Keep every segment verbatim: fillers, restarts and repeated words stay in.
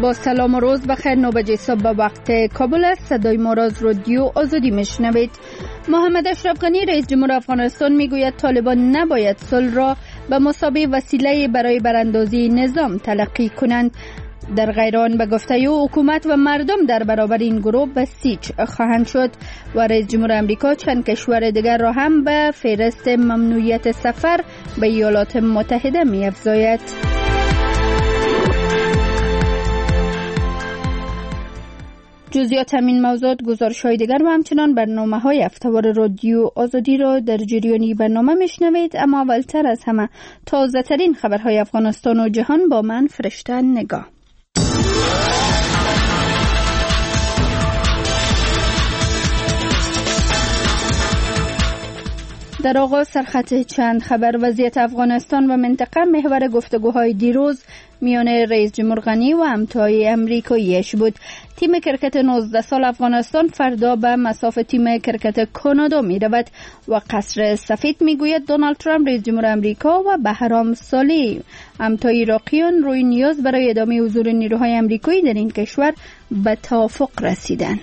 با سلام و روز بخیر. نو بجه صبح به وقت کابل است. صدای ما را از رادیو آزادی میشنوید. محمد اشرف غنی رئیس جمهور افغانستان میگوید طالبان نباید صلح را به مثابه وسیله برای براندازی نظام تلقی کنند. در غیران به گفته او حکومت و مردم در برابر این گروه بسیج خواهند شد و رئیس جمهور امریکا چند کشور دیگر را هم به فهرست ممنوعیت سفر به ایالات متحده می افزاید. جزئیات همین موضوعات، گزارش‌های دیگر و همچنان برنامه‌های هفته‌وار رادیو آزادی را در جریان برنامه میشنوید. اما اولتر از همه تازه‌ترین خبرهای افغانستان و جهان با من فرشته نگاه. در آغاز سرخط چند خبر. وضعیت افغانستان و منطقه محور گفتگوهای دیروز میان رئیس جمهور غنی و همتای امریکاییش بود. تیم کرکت نوزده سال افغانستان فردا به مصاف تیم کرکت کانادا می رود و قصر سفید می گوید دونالد ترامپ رئیس جمهور امریکا و بهرام صالح همتای عراقیان روی نیاز برای ادامه حضور نیروهای امریکایی در این کشور به توافق رسیدند.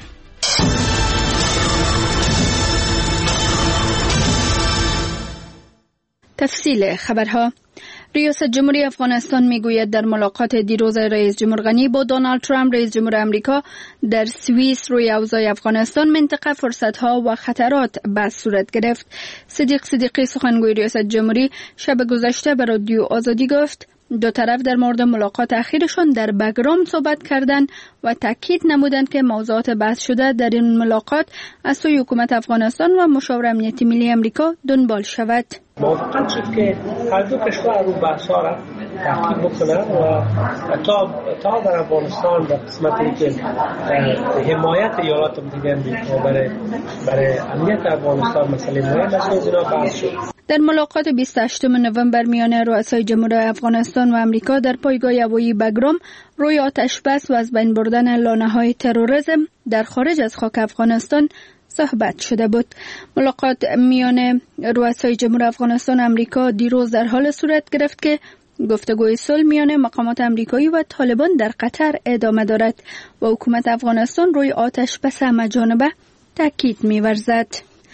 تفصیل خبرها. ریاست جمهوری افغانستان میگوید در ملاقات دیروز رئیس جمهور غنی با دونالد ترامپ رئیس جمهور امریکا در سوئیس روی اوضاع افغانستان، منطقه، فرصت‌ها و خطرات بحث صورت گرفت. صدیق صدیقی سخنگوی ریاست جمهوری شب گذشته به رادیو آزادی گفت دو طرف در مورد ملاقات اخیرشان در بگرام صحبت کردند و تاکید نمودند که موضوعات بحث شده در این ملاقات از سوی حکومت افغانستان و مشاور امنیتی ملی امریکا دنبال شود. موافقت شد که هر دو کشور رو بحث‌ها را تحقیق بکنند و تا تا در افغانستان در قسمتی که حمایت ایالات متحده آمریکا برای برای امنیت افغانستان مسئله مهم است، از اینا بحث شد. در ملاقات بیست و هشتم نوامبر میان رؤسای جمهور افغانستان و امریکا در پایگاه هوایی بگرام روی آتش بس و از بین بردن لانه‌های تروریسم در خارج از خاک افغانستان صحبت شده بود. ملاقات میان رؤسای جمهور افغانستان و امریکا دیروز در حال صورت گرفت که گفتگوی صلح میان مقامات امریکایی و طالبان در قطر ادامه دارد و حکومت افغانستان روی آتش بس همه‌جانبه تاکید می‌ورزد.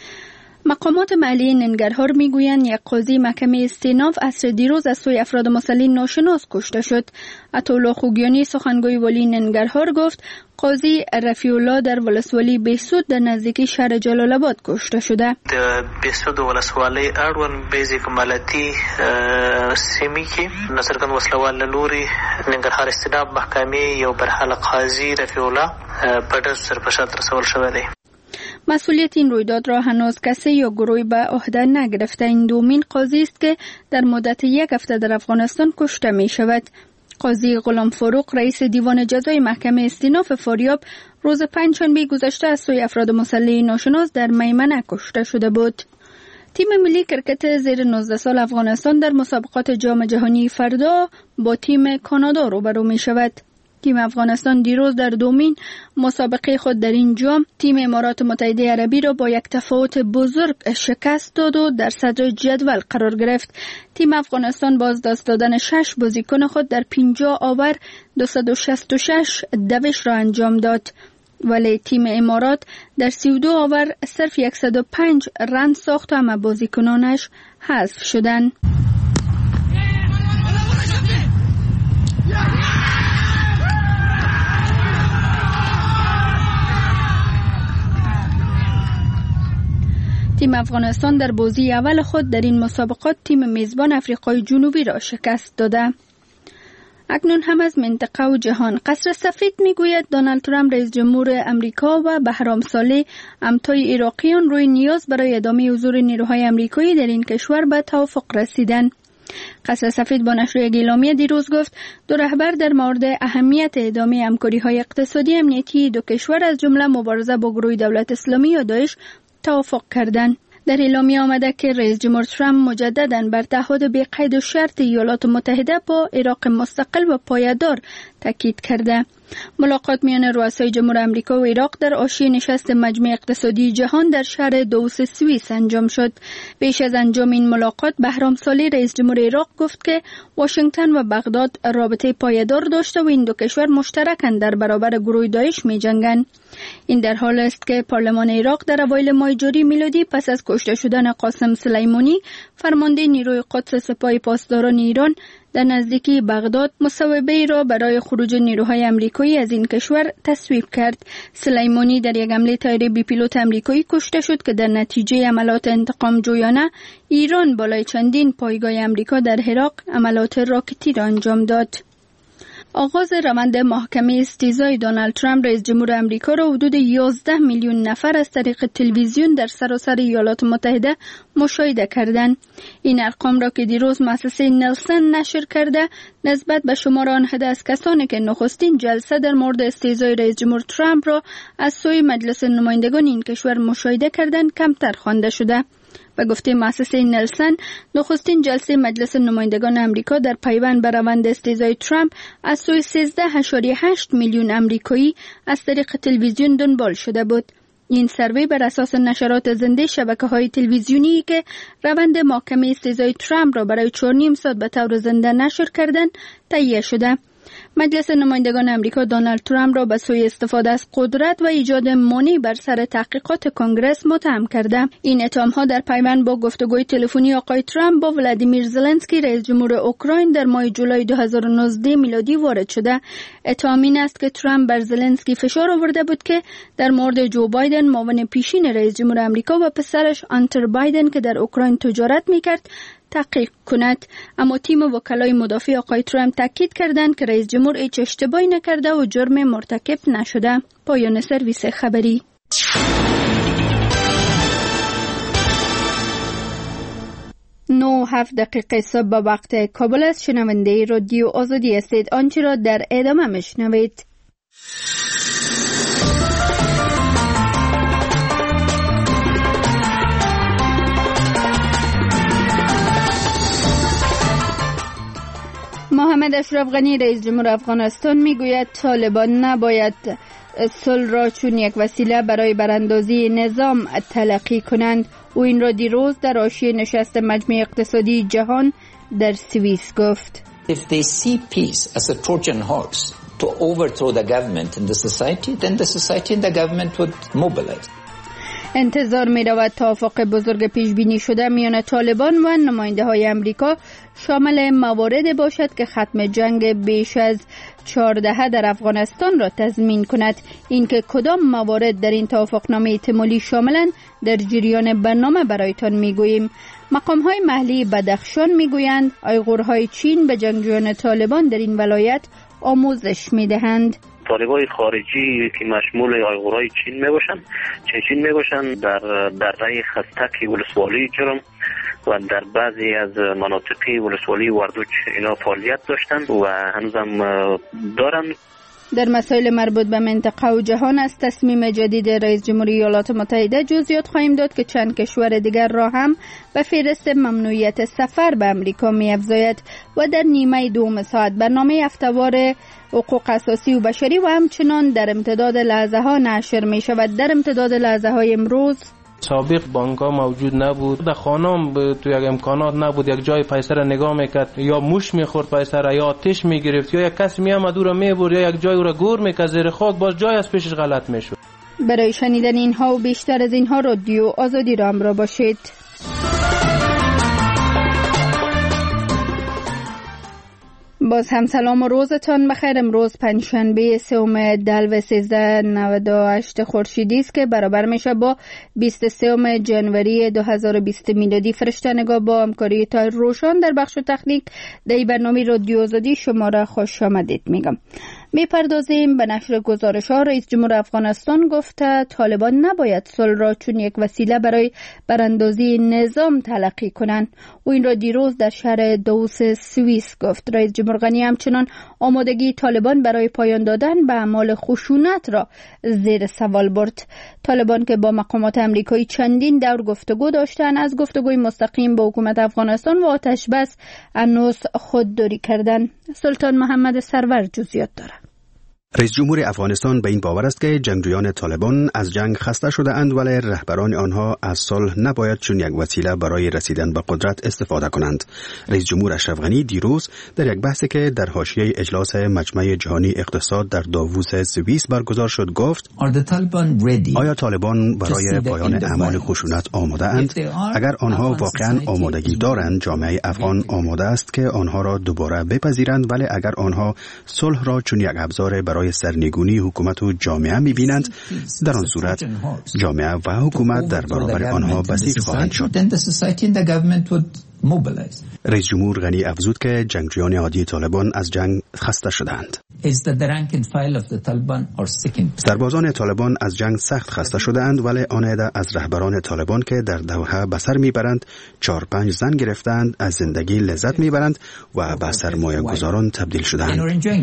مقامات محلی ننگرهار میگویند یک قاضی محکمه استیناف عصر دیروز از سوی افراد مسلح ناشناس کشته شد. عطاالله خوگیانی سخنگوی ولی ننگرهار گفت قاضی رفیع الله در ولسوالی بهسود در نزدیکی شهر جلال آباد کشته شده. د بهسود ولسوالی اړوند بیزی کمالتی سیمې کې نصرګن وسلوال لوري ننګرهار استیناف محکمې یو برحال قاضی رفیع الله په ډېر سرپرست رسول شوی دی. مسئولیت این رویداد را هنوز کسی یا گروهی به عهده نگرفته. این دومین قاضی است که در مدت یک هفته در افغانستان کشته می شود. قاضی غلام فاروق رئیس دیوان جزای محکمه استیناف فاریاب روز پنجشنبه گذشته از سوی افراد مسلح ناشناس در میمنه کشته شده بود. تیم ملی کرکت زیر نوزده سال افغانستان در مسابقات جام جهانی فردا با تیم کانادا روبرو می شود. تیم افغانستان دیروز در دومین مسابقه خود در این جام تیم امارات متحده عربی را با یک تفاوت بزرگ شکست داد و در صدر جدول قرار گرفت. تیم افغانستان باز دست دادن شش بازیکن خود در پنجاه آور دویست و شصت و شش دوش را انجام داد، ولی تیم امارات در سی و دو آور صرف صد و پنج رن ساخت و همه بازیکنانش حذف شدند. تیم افغانستان در بازی اول خود در این مسابقات تیم میزبان آفریقای جنوبی را شکست داده. اکنون هم از منطقه و جهان. قصر سفید میگوید دونالد ترامپ رئیس جمهور امریکا و بهرام صالح همتای عراقیان روی نیاز برای ادامه حضور نیروهای امریکایی در این کشور به توافق رسیدند. قصر سفید با نشر یک اعلامیه دیروز گفت دو رهبر در مورد اهمیت ادامه همکاری‌های اقتصادی امنیتی دو کشور از جمله مبارزه با گروه دولت اسلامی یا داعش توافق کردند. در اعلامیه آمده که رئیس جمهور ترامپ مجدداً بر تعهد بی قید و شرط ایالات متحده با عراق مستقل و پایدار تاکید کرده. ملاقات میان رؤسای جمهور آمریکا و عراق در حاشیه نشست مجمع اقتصادی جهان در شهر دوس سوئیس انجام شد. پیش از انجام این ملاقات بهرام صالح رئیس جمهور عراق گفت که واشنگتن و بغداد رابطه پایدار داشته و این دو کشور مشترکاً در برابر گروه داعش می‌جنگند. این در حال است که پارلمان عراق در اوایل ماه جاری میلادی پس از کشته شدن قاسم سلیمانی فرمانده نیروی قدس سپاه پاسداران ایران در نزدیکی بغداد مصوبه را برای خروج نیروهای آمریکایی از این کشور تصویب کرد. سلیمانی در یک حمله طیاره بی پیلوت آمریکایی کشته شد که در نتیجه عملیات انتقام جویانه ایران بالای چندین پایگاه آمریکا در عراق عملیات راکتی را انجام داد. آغاز روند محکمه استیزای دونالد ترامپ رئیس جمهور آمریکا را حدود یازده میلیون نفر از طریق تلویزیون در سراسر ایالات متحده مشاهده کردند. این ارقام را که دیروز مؤسسه نلسن نشر کرده نسبت به شمار آنها از کسانی که نخستین جلسه در مورد استیزای رئیس جمهور ترامپ را از سوی مجلس نمایندگان این کشور مشاهده کردند کمتر خوانده شده. به گفته مؤسسه نلسن، نخستین جلسه مجلس نمایندگان آمریکا در پیوند به روند استیزای ترامپ از سوی سیزده ممیز هشت میلیون آمریکایی از طریق تلویزیون دنبال شده بود. این سروی بر اساس نشرات زنده شبکه‌های تلویزیونی که روند محکمه استیزای ترامپ را برای چهار و نیم ساعت به طور زنده نشر کردند تهیه شده. مجلس نمایندگان آمریکا دونالد ترامپ را به سوی استفاده از قدرت و ایجاد مانع بر سر تحقیقات کنگره متهم کرده. این اتهام‌ها در پیوند با گفتگوی تلفنی آقای ترامپ با ولادیمیر زلنسکی رئیس جمهور اوکراین در ماه جولای دو هزار و نوزده میلادی وارد شده. اتهام این است که ترامپ بر زلنسکی فشار آورده بود که در مورد جو بایدن معاون پیشین رئیس جمهور آمریکا و پسرش آنتر بایدن که در اوکراین تجارت می‌کرد تحقیق کند. اما تیم وکلای مدافع آقای ترامپ تاکید کردند که رئیس جمهور هیچ اشتباهی نکرده و جرم مرتکب نشده. پایان سرویس خبری. نه هفت دقیقه صبح به وقت کابل است. شنونده رادیو آزادی هستید. آنچه را در ادامه میشنوید. محمد اشرف غنی رئیس جمهور افغانستان میگوید طالبان نباید صلح را چون یک وسیله برای براندازی نظام تلقی کنند. او این را دیروز در حاشیه نشست مجمع اقتصادی جهان در سوئیس گفت. If they see peace as a Trojan horse to overthrow the government and the society, then the society and the government would mobilize. انتظار می رود توافق بزرگ پیش بینی شده میان طالبان و نماینده های امریکا شامل مواردی باشد که ختم جنگ بیش از چهارده در افغانستان را تضمین کند. اینکه کدام موارد در این توافقنامه احتمالی شاملند در جریان برنامه برایتان میگوییم. مقام های محلی بدخشان میگویند ایغورهای چین به جنگجویان طالبان در این ولایت آموزش میدهند. طالبای خارجی که مشمول ایغورای چین میباشند چین میباشند در دره خستک ولسوالی جرم و در بعضی از مناطقی ولسوالی وردوچ اینا فعالیت داشتند و هنوزم دارند. در مسائل مربوط به منطقه و جهان از تصمیم جدید رئیس جمهوری ایالات متحده جزئیات خواهیم داد که چند کشور دیگر را هم به فهرست ممنوعیت سفر به امریکا می‌افزاید و در نیمه دوم ساعت برنامه هفته‌وار حقوق اساسی و بشری و همچنان در امتداد لحظه ها نشر می شود. در امتداد لحظه های امروز سابق بانک‌ها موجود نبود، در خانم تو یک امکانات نبود، یک جای پیسه را نگاه میکرد یا موش میخورد پیسه را یا آتش میگرفت یا یک کسی میامد او را میبرد یا یک جای او را گور میکرد زیر خاک باز جای از پیشش غلط میشد. برای شنیدن اینها و بیشتر از اینها رادیو آزادی را همراه باشید. باز هم سلام و روزتان بخیر. امروز پنجشنبه سوم دلو سیزده نود و هشت خورشیدی است که برابر میشه با بیست و سوم جنوری دو هزار و بیست میلادی. فرشته نگاه با همکاری تایر روشن در بخش تکنیک در برنامه رادیو آزادی شما را خوش آمدید میگم. میپردازیم به نشر گزارش ها. رئیس جمهور افغانستان گفته طالبان نباید صلح را چون یک وسیله برای براندازی نظام تلقی کنند. او این را دیروز در شهر دوس سوئیس گفت. رئیس جمهور غنی همچنان آمادگی طالبان برای پایان دادن به اعمال خشونت را زیر سوال برد. طالبان که با مقامات امریکایی چندین دور گفتگو داشتند، از گفتگوی مستقیم با حکومت افغانستان و آتش بس هنوز خودداری کردند. سلطان محمد سرور جزئیات دارد. رئیس جمهور افغانستان به این باور است که جنگجویان طالبان از جنگ خسته شده اند، ولی رهبران آنها از صلح نباید چون یک وسیله برای رسیدن به قدرت استفاده کنند. رئیس جمهور اشرف غنی دیروز در یک بحثی که در حاشیه اجلاس مجمع جهانی اقتصاد در داووس سوئیس برگزار شد گفت: آیا طالبان برای پایان اعمال خشونت آماده اند؟ اگر آنها واقعا آمادگی دارند، جامعه افغان آماده است که آنها را دوباره بپذیرند، ولی اگر آنها صلح را چون یک ابزار برای سرنگونی حکومت و جامعه می‌بینند، در آن صورت جامعه و حکومت در برابر آنها بسیج خواهند شد. رئیس جمهور غنی افزود که جنگجویان عادی طالبان از جنگ خسته شدند. سربازان طالبان از جنگ سخت خسته شدند، ولی آن عده از رهبران طالبان که در دوحه به سر میبرند، چهار پنج زن گرفتند، از زندگی لذت میبرند و به سرمایه گذاران تبدیل شدند.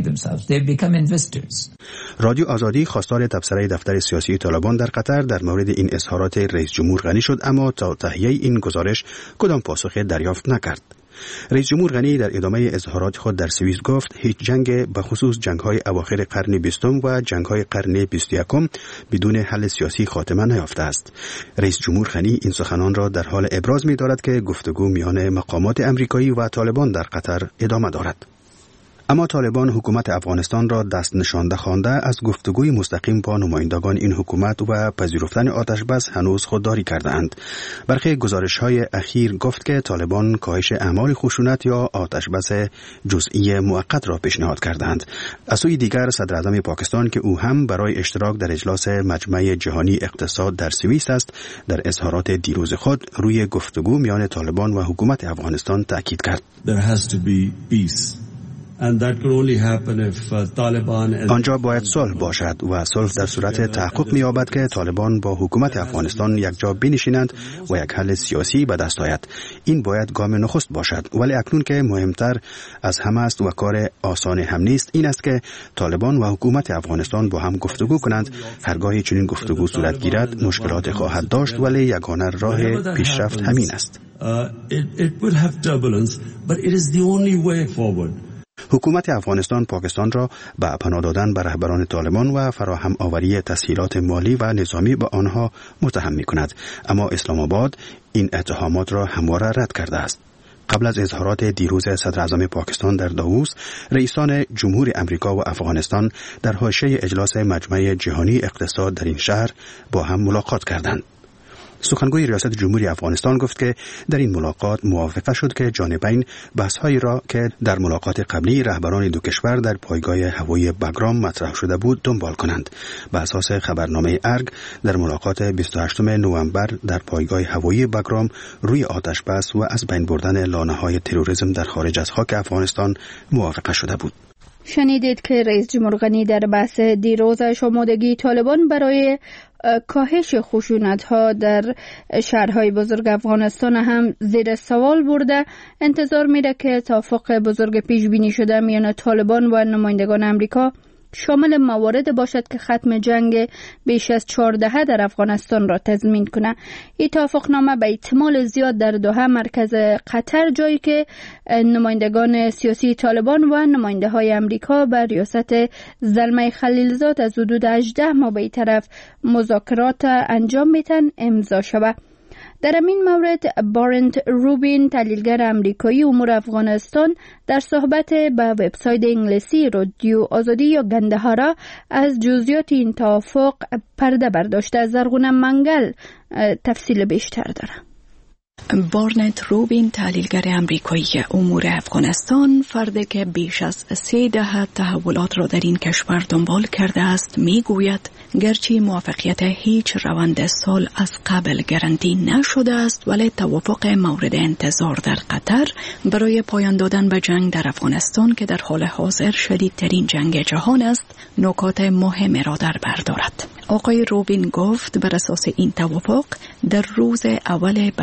رادیو آزادی خواستار تبصره دفتر سیاسی طالبان در قطر در مورد این اظهارات رئیس جمهور غنی شد، اما تا تهیه این گزارش کدام پاسخ دریافت نکرد. رئیس جمهور غنی در ادامه اظهارات خود در سوئیس گفت هیچ جنگ به خصوص جنگ‌های اواخر قرن بیستم و جنگ‌های قرن بیست و یکم بدون حل سیاسی خاتمه نیافته است. رئیس جمهور غنی این سخنان را در حال ابراز می‌دارد که گفتگو میان مقامات امریکایی و طالبان در قطر ادامه دارد. اما طالبان حکومت افغانستان را دست نشانده خوانده از گفتگوی مستقیم با نمایندگان این حکومت و پذیرفتن آتش بس هنوز خودداری کرده‌اند. برخی گزارش‌های اخیر گفت که طالبان کاهش اعمال خشونت یا آتش بس جزئی موقت را پیشنهاد کردند. از سوی دیگر صدر اعظم پاکستان که او هم برای اشتراک در اجلاس مجمع جهانی اقتصاد در سوئیس است، در اظهارات دیروز خود روی گفتگو میان طالبان و حکومت افغانستان تاکید کرد. There has to be peace. And that could only happen if uh, Taliban آنجا باید صلح باشد و صلح در صورت تحقق می‌یابد که طالبان با حکومت افغانستان یک جا بنشینند و یک حل سیاسی به دست آید. این باید گام نخست باشد، ولی اکنون که مهمتر از همه است و کار آسان هم نیست، این است که طالبان و حکومت افغانستان با هم گفتگو کنند. هرگاه چنین گفتگو صورت گیرد مشکلات خواهد داشت، ولی یگانه راه پیشرفت همین است. uh, it, it will have turbulence, but it is the only way forward. حکومت افغانستان پاکستان را به پناه دادن به رهبران طالبان و فراهم آوری تسهیلات مالی و نظامی به آنها متهم می‌کند، اما اسلام آباد این اتهامات را همواره رد کرده است. قبل از اظهارات دیروز صدر اعظم پاکستان در داووس، رئیسان جمهور امریکا و افغانستان در حاشیه اجلاس مجمع جهانی اقتصاد در این شهر با هم ملاقات کردند. سخنگوی ریاست جمهوری افغانستان گفت که در این ملاقات موافقه شد که جانبین بحث‌هایی را که در ملاقات قبلی رهبران دو کشور در پایگاه هوایی بگرام مطرح شده بود دنبال کنند. به اساس خبرنامه ارگ، در ملاقات بیست و هشتم نوامبر در پایگاه هوایی بگرام روی آتش بس و از بین بردن لانه‌های تروریسم در خارج از خاک افغانستان موافقه شده بود. شنیدید که رئیس جمهور غنی در بحث دیروزش آمادگی طالبان برای کاهش خشونت‌ها در شهرهای بزرگ افغانستان هم زیر سوال برده. انتظار میره که توافق بزرگ پیش بینی شده میان طالبان و نمایندگان امریکا شامل مواردی باشد که ختم جنگ بیش از چهار دهه در افغانستان را تضمین کنه. این توافقنامه به احتمال زیاد در دوحه مرکز قطر، جایی که نمایندگان سیاسی طالبان و نماینده های امریکا به ریاست زلمه خلیلزاد از حدود هجده ماه به طرف مذاکرات انجام میتن امضا شود. در این مورد بارنت روبین، تحلیلگر امریکایی امور افغانستان، در صحبت به وبسایت انگلیسی رادیو آزادی یا گندهارا از جزئیات این توافق پرده برداشته. زرغونه منگل تفصیل بیشتر داره. بارنت روبین، تحلیلگر امریکایی امور افغانستان، فردی که بیش از سه دهه تحولات را در این کشور دنبال کرده است، میگوید گرچه موفقیت هیچ روند صلح از قبل گارانتی نشده است، ولی توافق مورد انتظار در قطر برای پایان دادن به جنگ در افغانستان که در حال حاضر شدیدترین جنگ جهان است، نکات مهمی را در بر دارد. آقای روبین گفت بر اساس این توافق در روز اول بعد از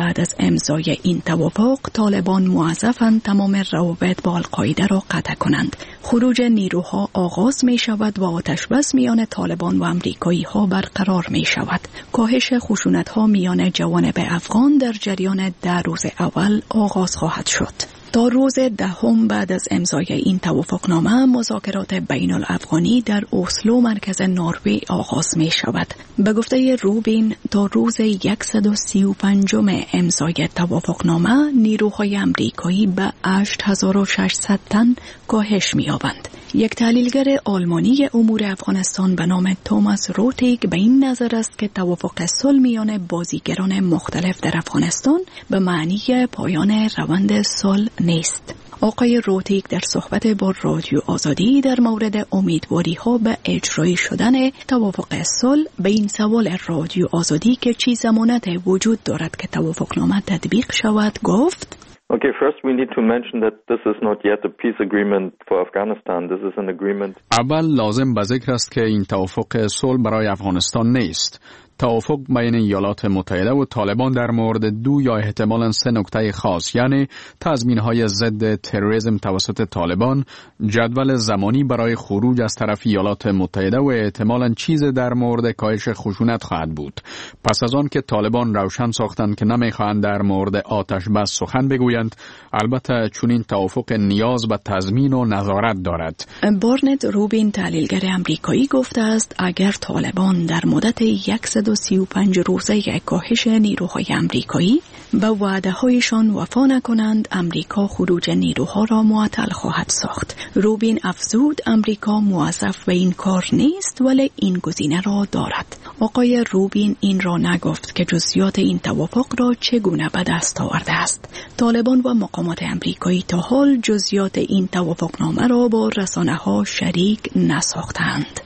امضای این توافق طالبان موظفند تمام روابط با القاعده را قطع کنند. خروج نیروها آغاز می شود و آتش بس میان طالبان و امریکایی ها برقرار می شود. کاهش خشونت ها میان جوانب افغان در جریان ده روز اول آغاز خواهد شد. تا روز دهم بعد از امضای این توافقنامه مذاکرات بین الافغانی در اسلو مرکز نروژ آغاز می شود. به گفته روبین تا روز صد و سی و پنج امضای توافقنامه نیروهای امریکایی به هشت هزار و ششصد تن کاهش می یابند. یک تحلیلگر آلمانی امور افغانستان به نام توماس روتیگ به این نظر است که توافق صلح میان بازیگران مختلف در افغانستان به معنی پایان روند صلح نیست. آقای روتیگ در صحبت با رادیو آزادی در مورد امیدواری ها به اجرایی شدن توافق صلح به این سوال رادیو آزادی که چی ضمانت وجود دارد که توافقنامه تطبیق شود گفت: Okay, first we need to mention that this is not yet a peace agreement for Afghanistan. This is an agreement. اول لازم به ذکر است که این توافق صلح برای افغانستان نیست. توافق بین ایالات متحده و طالبان در مورد دو یا احتمالاً سه نکته خاص، یعنی تضمین‌های ضد تروریسم توسط طالبان، جدول زمانی برای خروج از طرف ایالات متحده و احتمالاً چیز در مورد کاهش خشونت خواهد بود. پس از آن که طالبان روشن ساختند که نمی‌خواهند در مورد آتش بس سخن بگویند، البته چنین توافق نیاز به تضمین و نظارت دارد. بارنت روبین تحلیلگر آمریکایی گفته است اگر طالبان در مدت صد و سی و پنج روزه کاهش نیروهای آمریکایی به وعده هایشان وفا نکنند، امریکا خروج نیروها را معطل خواهد ساخت. روبین افزود آمریکا موظف به این کار نیست ولی این گزینه را دارد. آقای روبین این را نگفت که جزئیات این توافق را چگونه به دست آورده است. طالبان و مقامات آمریکایی تا حال جزئیات این توافقنامه را با رسانه ها شریک نساختند.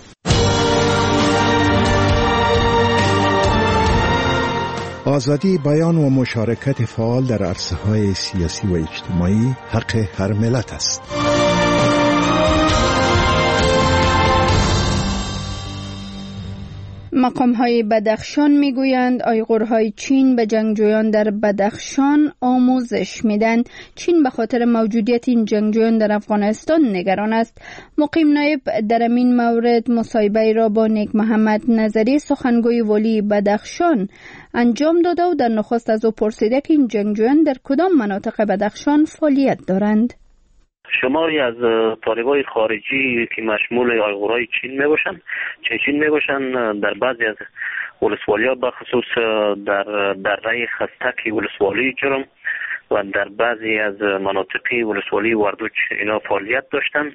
آزادی بیان و مشارکت فعال در عرصه‌های سیاسی و اجتماعی حق هر ملت است. مقام‌های بدخشان می‌گویند آیغورهای چین به جنگجویان در بدخشان آموزش می‌دهند. چین به خاطر موجودیت این جنگجویان در افغانستان نگران است. مقیم نایب در این مورد مصاحبه را با نیک محمد نظری سخنگوی والی بدخشان انجام داده و در نخست از او پرسیده که این جنگجویان در کدام مناطق بدخشان فعالیت دارند. شماری از طالبای خارجی که مشمول آیغورای چین می باشند چه چین می باشند در بعضی از ولسوالی‌ها بخصوص در دره خستک ولسوالی جرم و در بعضی از مناطقی ولسوالی وردوچ اینا فعالیت داشتند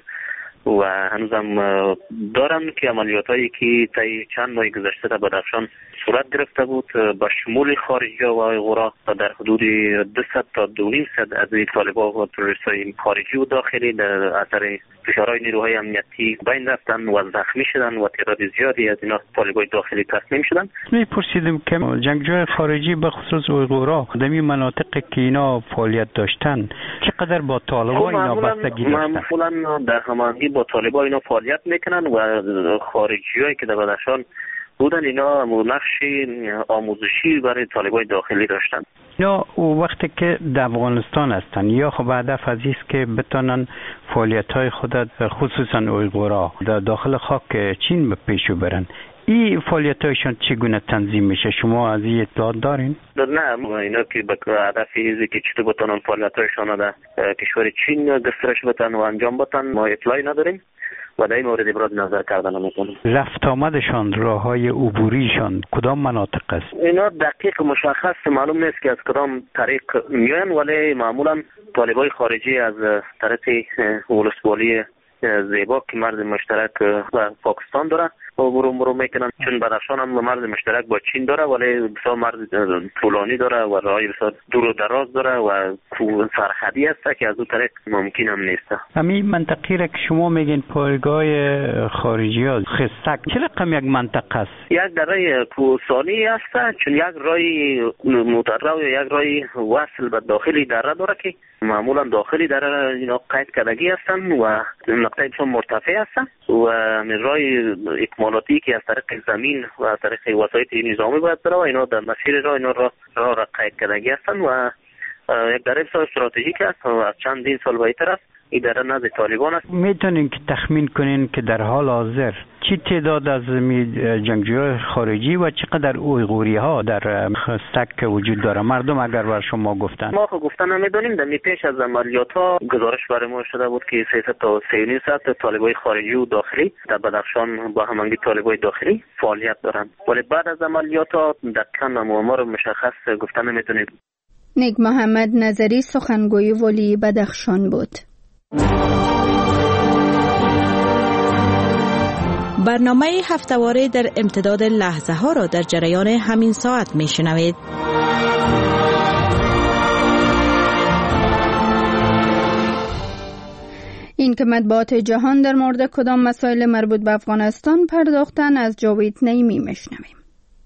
و هنوزم دارن که عملیاتایی که طی چند ماه گذشته در بدخشان صورت گرفته بود با شمول خارجی و آیغورا در حدود دویست تا دو و نیم صد از این طالبان و تروریستای خارجی و داخلی در اثر فشارهای نیروهای امنیتی بین رفتن و زخمی شدن و تعداد زیادی از اینا طالبای داخلی تسلیم شدن. میپرسیدم که جنگجوی خارجی به خصوص آیغورا در این مناطق که اینا فعالیت داشتن چقدر با طالبان اینا بستگی داشتن؟ معمولا در هماهنگی با طالبان اینا فعالیت میکنن و خارجیایی که در بدخشان بودن اینا نقش آموزشی برای طالبای داخلی داشتن. یا وقتی که در افغانستان هستن یا خب هدف از است که بتونن فعالیت‌های خود خصوصا آیغورا در داخل خاک چین به پیش برن، این فعالیت‌هایشون چگونه تنظیم میشه؟ شما از این اطلاعات دارین؟ نه، اینا که به هدف ایزی که چطور بتونن فعالیت‌هایشون در کشور چین گسترش بدن و انجام بدن ما اطلاعی نداریم و در این مورد ابراز نظر کردن نمی‌کنیم. رفت آمدشان، راه‌های عبوریشان کدام مناطق است؟ اینا دقیق مشخص معلوم نیست که از کدام طریق میان، ولی معمولا طالبای خارجی از طرف ولسوالی زیبا که مرز مشترک با پاکستان داره و برو برو میکنن، چون بدخشان هم مرز مشترک با چین داره ولی بسیار مرز طولانی داره و راهی بسیار دور و دراز داره و سرحدی است که از اون طریق ممکن هم نیست. همین منطقی را که شما میگین پایگاه خارجی ها خستک چه رقم یک منطقه است؟ یک دره کوهستانی است، چون یک راهی مترو یا یک راهی وصل به داخلی دره داره که معمولا داخلی دره اینا قید کردگی هستن و نقطه بسیار مرتفع هستن و من راهی اکمالاتی که از طریق زمین و از طریق وسایط نظامی باید بره و اینا در مسیر را اینا را را, را قید کردگی هستند و یک در بسیار استراتژیک است و از چندین سال بهتر است. این در نزد طالبان است. میتونین که تخمین کنین که در حال حاضر چی تعداد از جنگجویان خارجی و چقدر اویغوری ها در سک وجود داره؟ مردم اگر بر شما گفتن. ما خو گفتن نمیدونیم. در پیش از عملیات ها گزارش برای ما شده بود که سیصد تا سه و نیم صد طالبای خارجی و داخلی در بدخشان با همانگی طالبای داخلی فعالیت دارند، ولی بعد از عملیات ها دقیقاً آمار مشخص گفتن نمیتونیم. نیک محمد نظری سخنگوی ولی بدخشان بود. برنامه هفته‌واره در امتداد لحظه ها را در جریان همین ساعت می شنوید. این که مطبوعات جهان در مورد کدام مسائل مربوط به افغانستان پرداختن از جاوید نعیمی می شنویم.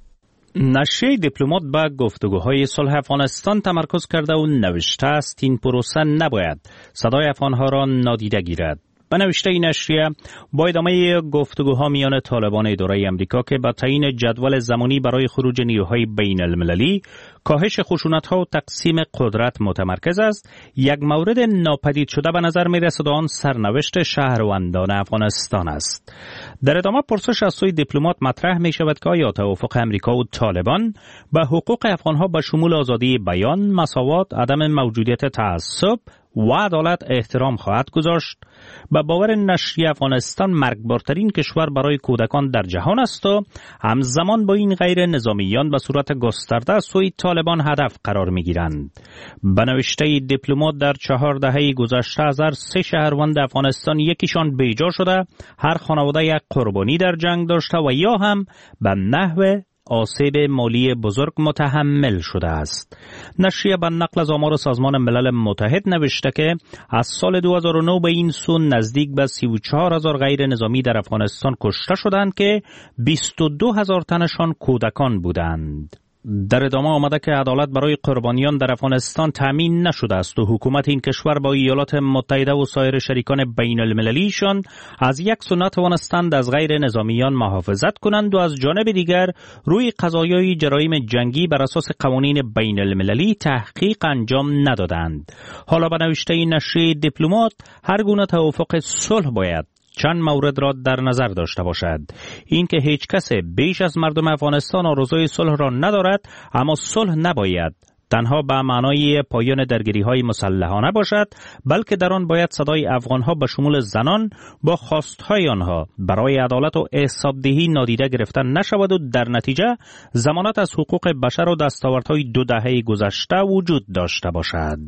نشریه دیپلمات به گفتگوهای صلح افغانستان تمرکز کرده و نوشته است این پروسه نباید صدای افغانها را نادیده گیرد. به نوشته این نشریه با ادامه گفتگوها میان طالبان اداره امریکا که با تعیین جدول زمانی برای خروج نیروهای بین المللی، کاهش خشونت‌ها و تقسیم قدرت متمرکز است، یک مورد ناپدید شده به نظر می‌رسد و آن سرنوشت شهروندان افغانستان است. در ادامه پرسش از سوی دیپلمات مطرح می‌شود که آیا توافق امریکا و طالبان به حقوق افغان‌ها به شمول آزادی بیان، مساوات، عدم موجودیت تعصب و عدالت احترام خواهد گذاشت؟ به باور نشریه افغانستان مرگبارترین کشور برای کودکان در جهان است و همزمان با این غیر نظامیان به صورت گسترده سوی طالبان هدف قرار می گیرند. به نوشته دیپلمات در چهار دهه گذشته از هر سه شهروند افغانستان یکیشان بیجا شده، هر خانواده یک قربانی در جنگ داشته و یا هم به نحو آسیب مالی بزرگ متحمل شده است. نشریه به نقل از آمار سازمان ملل متحد نوشته که از سال دو هزار و نه به این سو نزدیک به سی و چهار هزار غیر نظامی در افغانستان کشته شدند که بیست و دو هزار تنشان کودکان بودند. در ادامه آمده که عدالت برای قربانیان در افغانستان تامین نشده است و حکومت این کشور با ایالات متحده و سایر شریکان بین المللیشان از یک سو نتوانستند از غیر نظامیان محافظت کنند و از جانب دیگر روی قضایای جرایم جنگی بر اساس قوانین بین المللی تحقیق انجام ندادند. حالا به نوشته نشریه دیپلمات هر گونه توافق صلح باید چند مورد را در نظر داشته باشد. این که هیچ کس بیش از مردم افغانستان آرزوی صلح را ندارد، اما صلح نباید تنها به معنای پایان درگیری‌های مسلحانه باشد، بلکه در آن باید صدای افغان‌ها به شمول زنان با خواست‌های آنها برای عدالت و حسابدهی نادیده گرفته نشود و در نتیجه ضمانت از حقوق بشر و دستاوردهای دو دهه گذشته وجود داشته باشد.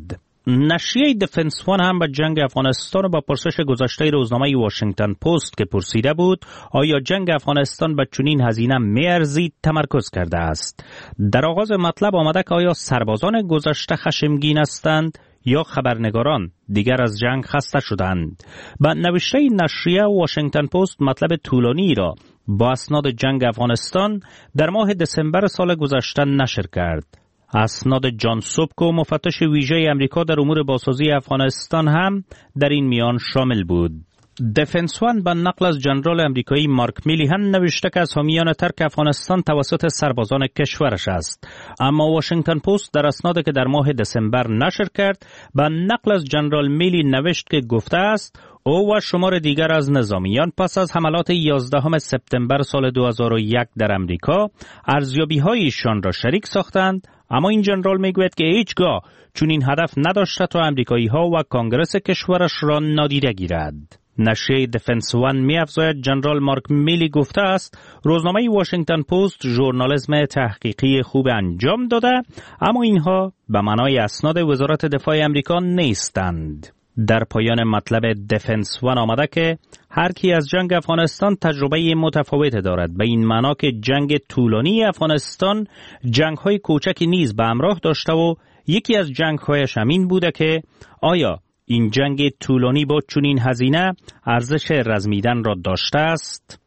نشریه دفنس وان هم به جنگ افغانستان و با پرسش گذشته روزنامه واشنگتن پست که پرسیده بود آیا جنگ افغانستان به چنین هزینه می‌ارزید تمرکز کرده است. در آغاز مطلب آمده که آیا سربازان گذشته خشمگین هستند یا خبرنگاران دیگر از جنگ خسته شدند. با نوشته نشریه واشنگتن پست مطلب طولانی را با اسناد جنگ افغانستان در ماه دسامبر سال گذشته نشر کرد. اسناد جان سوبکو مفتش ویژه امریکا در امور بازسازی افغانستان هم در این میان شامل بود. دفنس وان به نقل از جنرال امریکایی مارک میلی هم نوشته که از حامیان ترک افغانستان توسط سربازان کشورش است. اما واشنگتن پست در اسنادی که در ماه دسامبر نشر کرد به نقل از جنرال میلی نوشت که گفته است او و شمار دیگر از نظامیان پس از حملات یازدهم سپتامبر سال دو هزار و یک در امریکا ارزیابی‌هایشان را شریک ساختند، اما این جنرال میگوید که هیچگاه چون این هدف نداشته تا امریکایی‌ها و کانگرس کشورش را نادیده گیرد. نشریه دفنس وان می‌افزاید جنرال مارک میلی گفته است روزنامه واشنگتن پست ژورنالیسم تحقیقی خوب انجام داده، اما اینها به معنای اسناد وزارت دفاع امریکا نیستند. در پایان مطلب دفنس وان آمده که هر کی از جنگ افغانستان تجربه متفاوت دارد، به این معنا که جنگ طولانی افغانستان جنگ‌های کوچکی نیز به همراه داشته و یکی از جنگ‌هایش همین بوده که آیا این جنگ طولانی با چنین هزینه ارزش رزمیدن را داشته است؟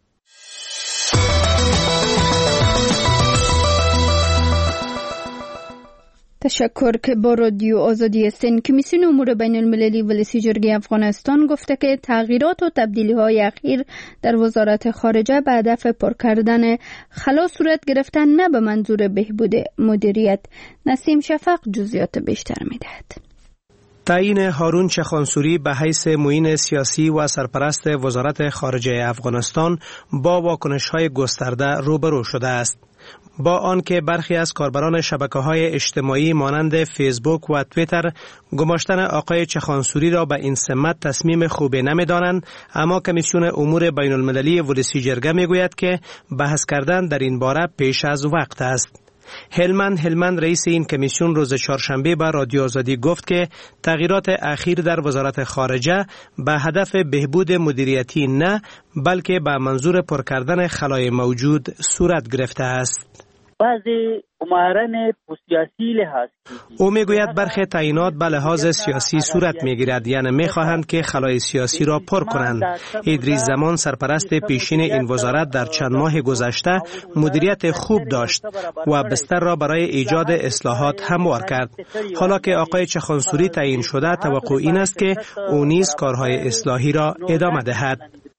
تشکر که با رادیو آزادی هستین. کمیسیون امور بین المللی ولسی جرگه افغانستان گفته که تغییرات و تبدیلی های اخیر در وزارت خارجه به هدف پر کردن خلا صورت گرفتن، نه به منظور بهبود مدیریت. نسیم شفق جزئیات بیشتر می‌دهد. تعیین هارون چخانسوری به حیث معین سیاسی و سرپرست وزارت خارجه افغانستان با واکنش‌های گسترده روبرو شده است. با آنکه برخی از کاربران شبکه‌های اجتماعی مانند فیسبوک و توییتر گماشتن آقای چخانسوری را به این سمت تصمیم خوبی نمی‌دانند، اما کمیسیون امور بین المللی ولسی جرگه می‌گوید که بحث کردن در این باره پیش از وقت است. هلمند هلمند رئیس این کمیسیون روز چهارشنبه به رادیو آزادی گفت که تغییرات اخیر در وزارت خارجه به هدف بهبود مدیریتی نه، بلکه به منظور پر کردن خلای موجود صورت گرفته است. بعضی اماران سیاسی لحاظ او میگوید برخی تعیینات به لحاظ سیاسی صورت میگیرد، یعنی میخواهند که خلای سیاسی را پر کنند. ادریس زمان سرپرست پیشین این وزارت در چند ماه گذشته مدیریت خوب داشت و بستر را برای ایجاد اصلاحات هموار کرد. حالا که آقای چخانسوری تعیین شده، توقع این است که او نیز کارهای اصلاحی را ادامه دهد.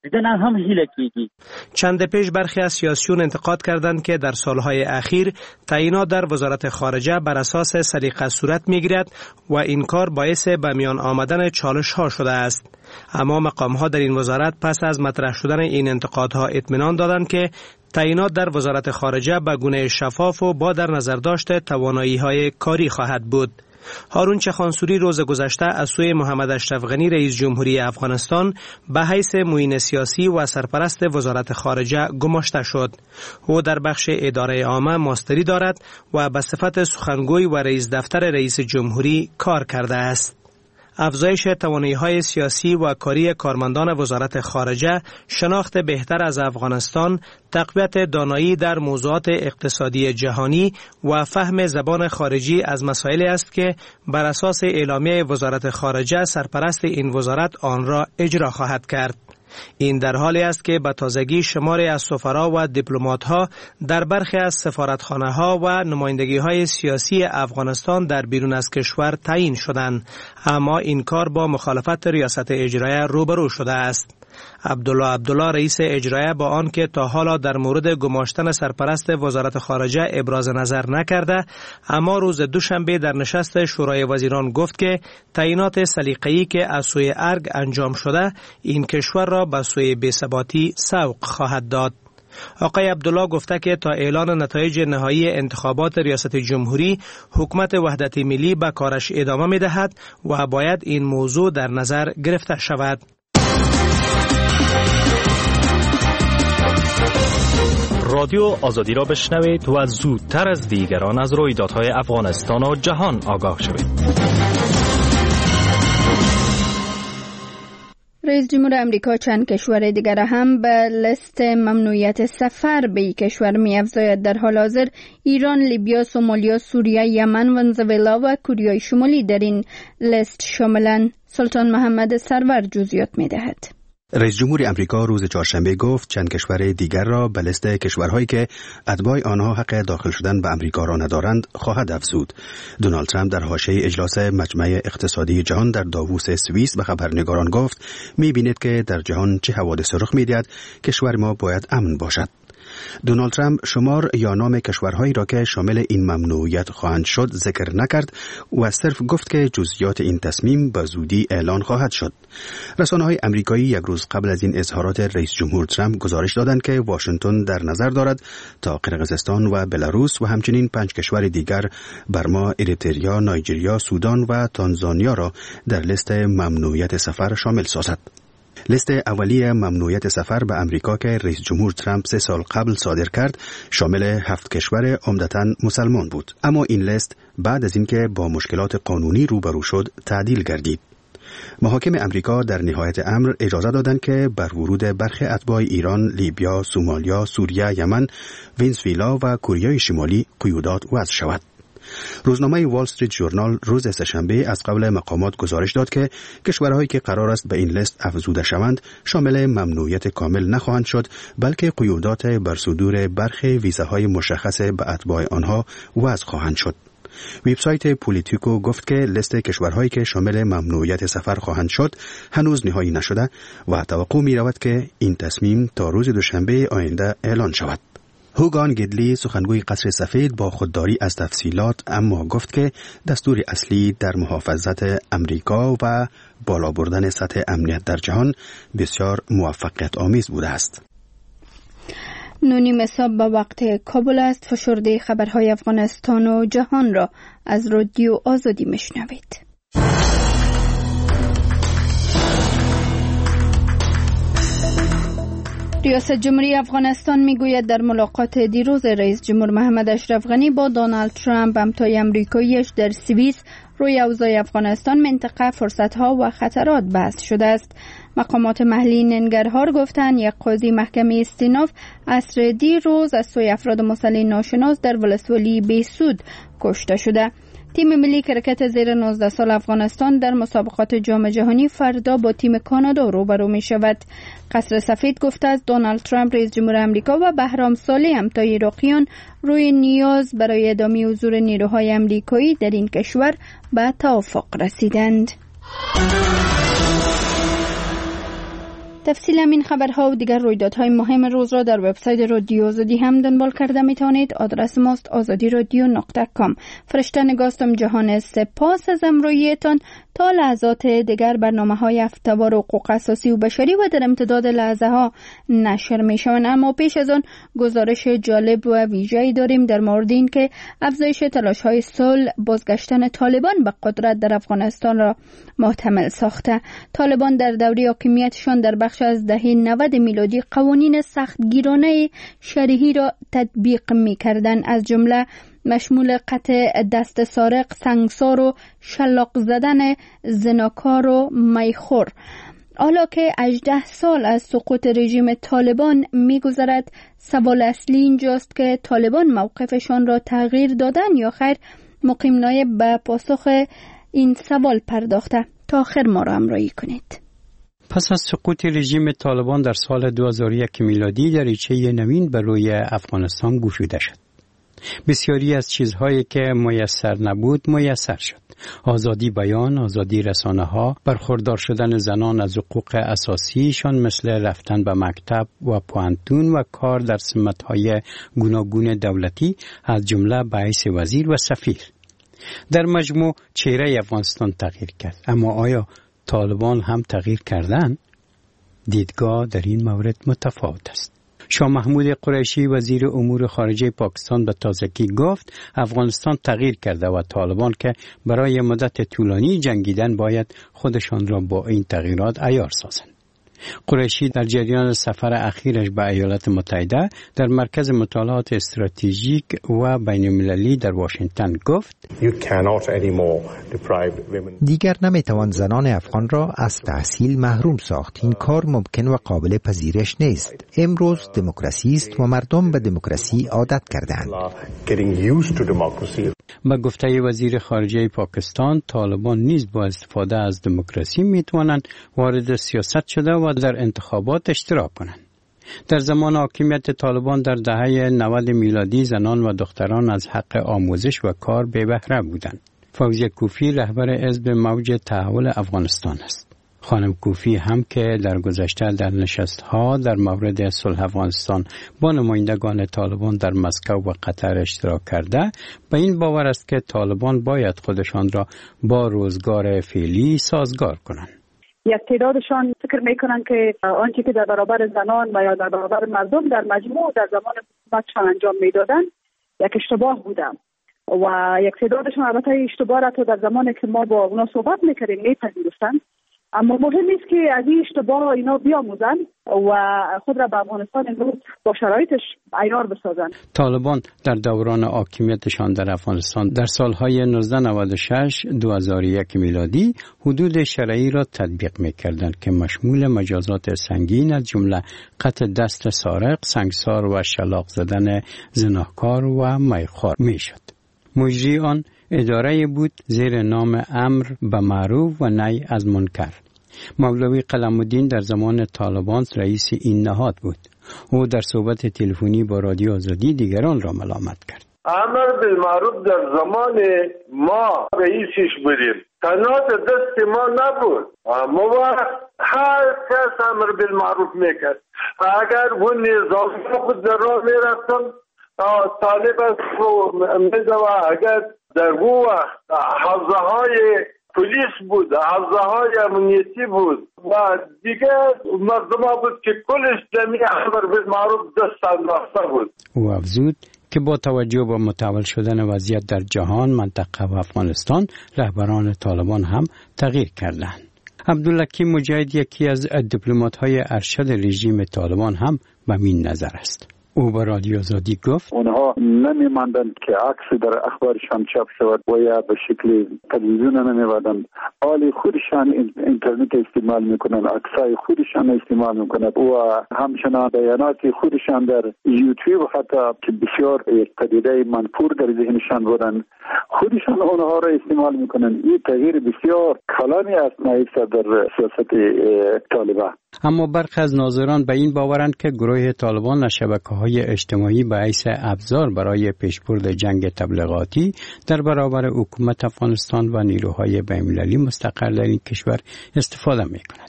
چند پیش برخی از سیاسیون انتقاد کردند که در سالهای اخیر تعیینات در وزارت خارجه بر اساس سلیقه صورت میگیرد و این کار باعث به میان آمدن چالش ها شده است. اما مقام ها در این وزارت پس از مطرح شدن این انتقادها اطمینان دادند که تعیینات در وزارت خارجه به گونه شفاف و با در نظر داشت توانایی های کاری خواهد بود. هارون چخانسوری روز گذشته از سوی محمد اشرف غنی رئیس جمهوری افغانستان به حیث معین سیاسی و سرپرست وزارت خارجه گماشته شد. او در بخش اداره عامه ماستری دارد و به صفت سخنگوی و رئیس دفتر رئیس جمهوری کار کرده است. افزایش توانایی‌های سیاسی و کاری کارمندان وزارت خارجه، شناخت بهتر از افغانستان، تقویت دانایی در موضوعات اقتصادی جهانی و فهم زبان خارجی از مسائلی است که بر اساس اعلامیه وزارت خارجه سرپرست این وزارت آن را اجرا خواهد کرد. این در حالی است که به تازگی شماری از سفرا و دیپلمات‌ها در برخی از سفارتخانه‌ها و نمایندگی‌های سیاسی افغانستان در بیرون از کشور تعیین شدند، اما این کار با مخالفت ریاست اجرایه روبرو شده است. عبدالله عبدالله رئیس اجرایه با آنکه تا حالا در مورد گماشتن سرپرست وزارت خارجه ابراز نظر نکرده، اما روز دوشنبه در نشست شورای وزیران گفت که تعیینات سلیقه‌ای که از سوی ارگ انجام شده این کشور را به سوی بی‌ثباتی سوق خواهد داد. آقای عبدالله گفته که تا اعلان نتایج نهایی انتخابات ریاست جمهوری، حکومت وحدت ملی به کارش ادامه می‌دهد و باید این موضوع در نظر گرفته شود. رادیو آزادی را بشنوید و زودتر از دیگران از رویدادهای افغانستان و جهان آگاه شوید. رئیس جمهور امریکا چند کشور دیگر هم به لیست ممنوعیت سفر به این کشور می افزاید. در حال حاضر ایران، لیبیا، سومالیا، سوریه، یمن، ونزوئلا و کره شمالی در این لیست شاملند. سلطان محمد سرور جزئیات می دهد. رئیس جمهور امریکا روز چهارشنبه گفت چند کشور دیگر را به لیست کشورهایی که اتباع آنها حق داخل شدن به امریکا را ندارند خواهد افزود. دونالد ترامپ در حاشیه اجلاس مجمع اقتصادی جهان در داووس سوئیس به خبرنگاران گفت می‌بینید که در جهان چه حوادث رخ می‌دهد، کشور ما باید امن باشد. دونالد ترامپ شمار یا نام کشورهایی را که شامل این ممنوعیت خواهند شد ذکر نکرد و صرف گفت که جزئیات این تصمیم به زودی اعلان خواهد شد. رسانه‌های آمریکایی یک روز قبل از این اظهارات رئیس جمهور ترامپ گزارش دادند که واشنگتن در نظر دارد تا قرقیزستان و بلاروس و همچنین پنج کشور دیگر برما، اریتریا، نایجریا، سودان و تانزانیا را در لیست ممنوعیت سفر شامل سازد. لیست اولیه ممنوعیت سفر به امریکا که رئیس جمهور ترامپ سه سال قبل صادر کرد شامل هفت کشور عمدتاً مسلمان بود، اما این لیست بعد از اینکه با مشکلات قانونی روبرو شد تعدیل گردید. محاکم امریکا در نهایت امر اجازه دادند که بر ورود برخی اتباع ایران، لیبیا، سومالیا، سوریه، یمن، ونزوئلا و کره شمالی قیودات وضع شود. روزنامه وال استریت ژورنال روز سه‌شنبه از قبل مقامات گزارش داد که کشورهایی که قرار است به این لیست افزوده شوند شامل ممنوعیت کامل نخواهند شد، بلکه قیودات بر صدور برخی ویزاهای مشخص به اتباع آنها وضع خواهند شد. وبسایت پولیتیکو گفت که لیست کشورهایی که شامل ممنوعیت سفر خواهند شد هنوز نهایی نشده و توقع می رود که این تصمیم تا روز دوشنبه آینده اعلان شود. هوگان گیدلی سخنگوی قصر سفید با خودداری از تفصیلات اما گفت که دستور اصلی در محافظت امریکا و بالا بردن سطح امنیت در جهان بسیار موفقیت آمیز بوده است. نونیم صبح با وقت کابل است. فشرده خبرهای افغانستان و جهان را از رادیو آزادی میشنوید. ریاست جمهوری افغانستان میگوید در ملاقات دیروز رئیس جمهور محمد اشرف غنی با دونالد ترامپ همتای امریکاییش در سوئیس روی اوضاع افغانستان، منطقه، فرصتها و خطرات بحث شده است. مقامات محلی ننگرهار گفتند یک قاضی محکمه استیناف عصر دیروز از سوی افراد مسلح ناشناس در ولسوالی بیسود کشته شده. تیم ملی کرکت زیر نوزده سال افغانستان در مسابقات جام جهانی فردا با تیم کانادا روبرو می شود. قصر سفید گفته است دونالد ترامپ رئیس جمهور آمریکا و بهرام صالح همتای عراقیان روی نیاز برای ادامه حضور نیروهای آمریکایی در این کشور به توافق رسیدند. تفصیل این خبرها و دیگر رویدادهای مهم روز را در وبسایت رادیو آزادی هم دنبال کرده می توانید. آدرس ماست آزادی رادیو نقطه کام. فرشته نگاستم جهان. سپاس از همراهیتان. تا لحظات دیگر برنامه های هفته‌وار حقوق اساسی و بشری و در امتداد لحظه ها نشر می شوند. اما پیش از آن گزارش جالب و ویژه‌ای داریم در مورد این که افزایش تلاش های صلح بازگشتن طالبان به قدرت در افغانستان را محتمل ساخته. طالبان در دوره حاکمیتشان در بخش از دهه نود میلادی قوانین سختگیرانه شرعی را تطبیق می کردند، از جمله مشمول قطع دست سارق، سنگسار و شلاق زدن زناکار و میخور. حالا که هجده سال از سقوط رژیم طالبان می‌گذرد، سوال اصلی اینجاست که طالبان موقفشان را تغییر دادن یا خیر؟ مقیم نایب به پاسخ این سوال پرداخته. تا آخر ما را همراهی کنید. پس از سقوط رژیم طالبان در سال دو هزار و یک میلادی دریچه نوین بر روی افغانستان گشوده شد. بسیاری از چیزهایی که میسر نبود میسر شد. آزادی بیان، آزادی رسانه ها، برخوردار شدن زنان از حقوق اساسیشان مثل رفتن به مکتب و پوهنتون و کار در سمت‌های گوناگون دولتی از جمله به حیث وزیر و سفیر. در مجموع چهره افغانستان تغییر کرد. اما آیا طالبان هم تغییر کردند؟ دیدگاه در این مورد متفاوت است. شاه محمود قریشی وزیر امور خارجه پاکستان به تازگی گفت افغانستان تغییر کرده و طالبان که برای مدت طولانی جنگیدن باید خودشان را با این تغییرات عیار سازند. قریشی در جریان سفر اخیرش به ایالات متحده در مرکز مطالعات استراتژیک و بین‌المللی در واشنگتن گفت دیگر نمیتوان زنان افغان را از تحصیل محروم ساخت. این کار ممکن و قابل پذیرش نیست. امروز دموکراسی است و مردم به دموکراسی عادت کردند. با گفته وزیر خارجه پاکستان، طالبان نیز با استفاده از دموکراسی میتوانند وارد سیاست شده و در انتخابات اشتراک کنند. در زمان حاکمیت طالبان در دهه نود میلادی زنان و دختران از حق آموزش و کار بی بهره بودند. فوزیه کوفی رهبر حزب موج تحول افغانستان است. خانم کوفی هم که در گذشته در نشست‌ها در مورد صلح افغانستان با نمایندگان طالبان در مسکو و قطر اشتراک کرده، به این باور است که طالبان باید خودشان را با روزگار فعلی سازگار کنند. یک تعدادشان فکر میکنن که آنچه که در برابر زنان و یا در برابر مردم در مجموع در زمان حکومتشان انجام میدادن یک اشتباه بوده و یک تعدادشان البته اشتباه را تو در زمانی که ما با اونا صحبت میکردیم میپذیرفتن، اما مهم است که از این اشتباه اینا بیاموزن و خود را به افغانستان امروز با شرایطش عیار بسازن. طالبان در دوران حاکمیتشان در افغانستان در سالهای نوزده نود و شش دو هزار و یک میلادی حدود شرعی را تطبیق می‌کردند که مشمول مجازات سنگین از جمله قطع دست سارق، سنگسار و شلاق زدن زناکار و میخوار میشد. مجری آن اداره بود زیر نام امر به معروف و نهی از منکر. مولوی قلم‌الدین در زمان طالبان رئیس این نهاد بود. او در صحبت تلفنی با رادیو آزادی دیگران را ملامت کرد. امر بالمعروف در زمان ما رئیسش بودیم، تنها دست ما نبود. ما هر کس امر بالمعروف میکرد. اگر اون نظام خود در راه میرفتم طالب است و میدوه، اگر در او وقت حوزه های پلیس بود، حوزه های امنیتی بود و دیگه مردم بود که کلش دمی امر بالمعروف دست انداخته بود. او افزود که با توجه به متحول شدن وضعیت در جهان، منطقه و افغانستان، رهبران طالبان هم تغییر کردند. عبدالحکیم مجاهد یکی از دیپلمات‌های ارشد رژیم طالبان هم به این نظر است. او به رادیو آزادی گفت اونها نمی‌ماندند که عکس در اخبارشان چاپ شود و یا به شکل تلویزیون نمی‌بردند. حالی خودشان اینترنت استعمال میکنند، عکسای خودشان استعمال میکنند و همچنان بیانات خودشان در یوتیوب حتی که بسیار پدیده منفور در ذهنشان بودند خودشان اونها را استعمال میکنند. این تغییر بسیار کلانی است نایسته در سیاست طالبان. اما برخی از ناظران به این باورند که گروه طالبان از شبکه‌های اجتماعی به حیث ابزار برای پیشبرد جنگ تبلیغاتی در برابر حکومت افغانستان و نیروهای بین‌المللی مستقر در این کشور استفاده می‌کند.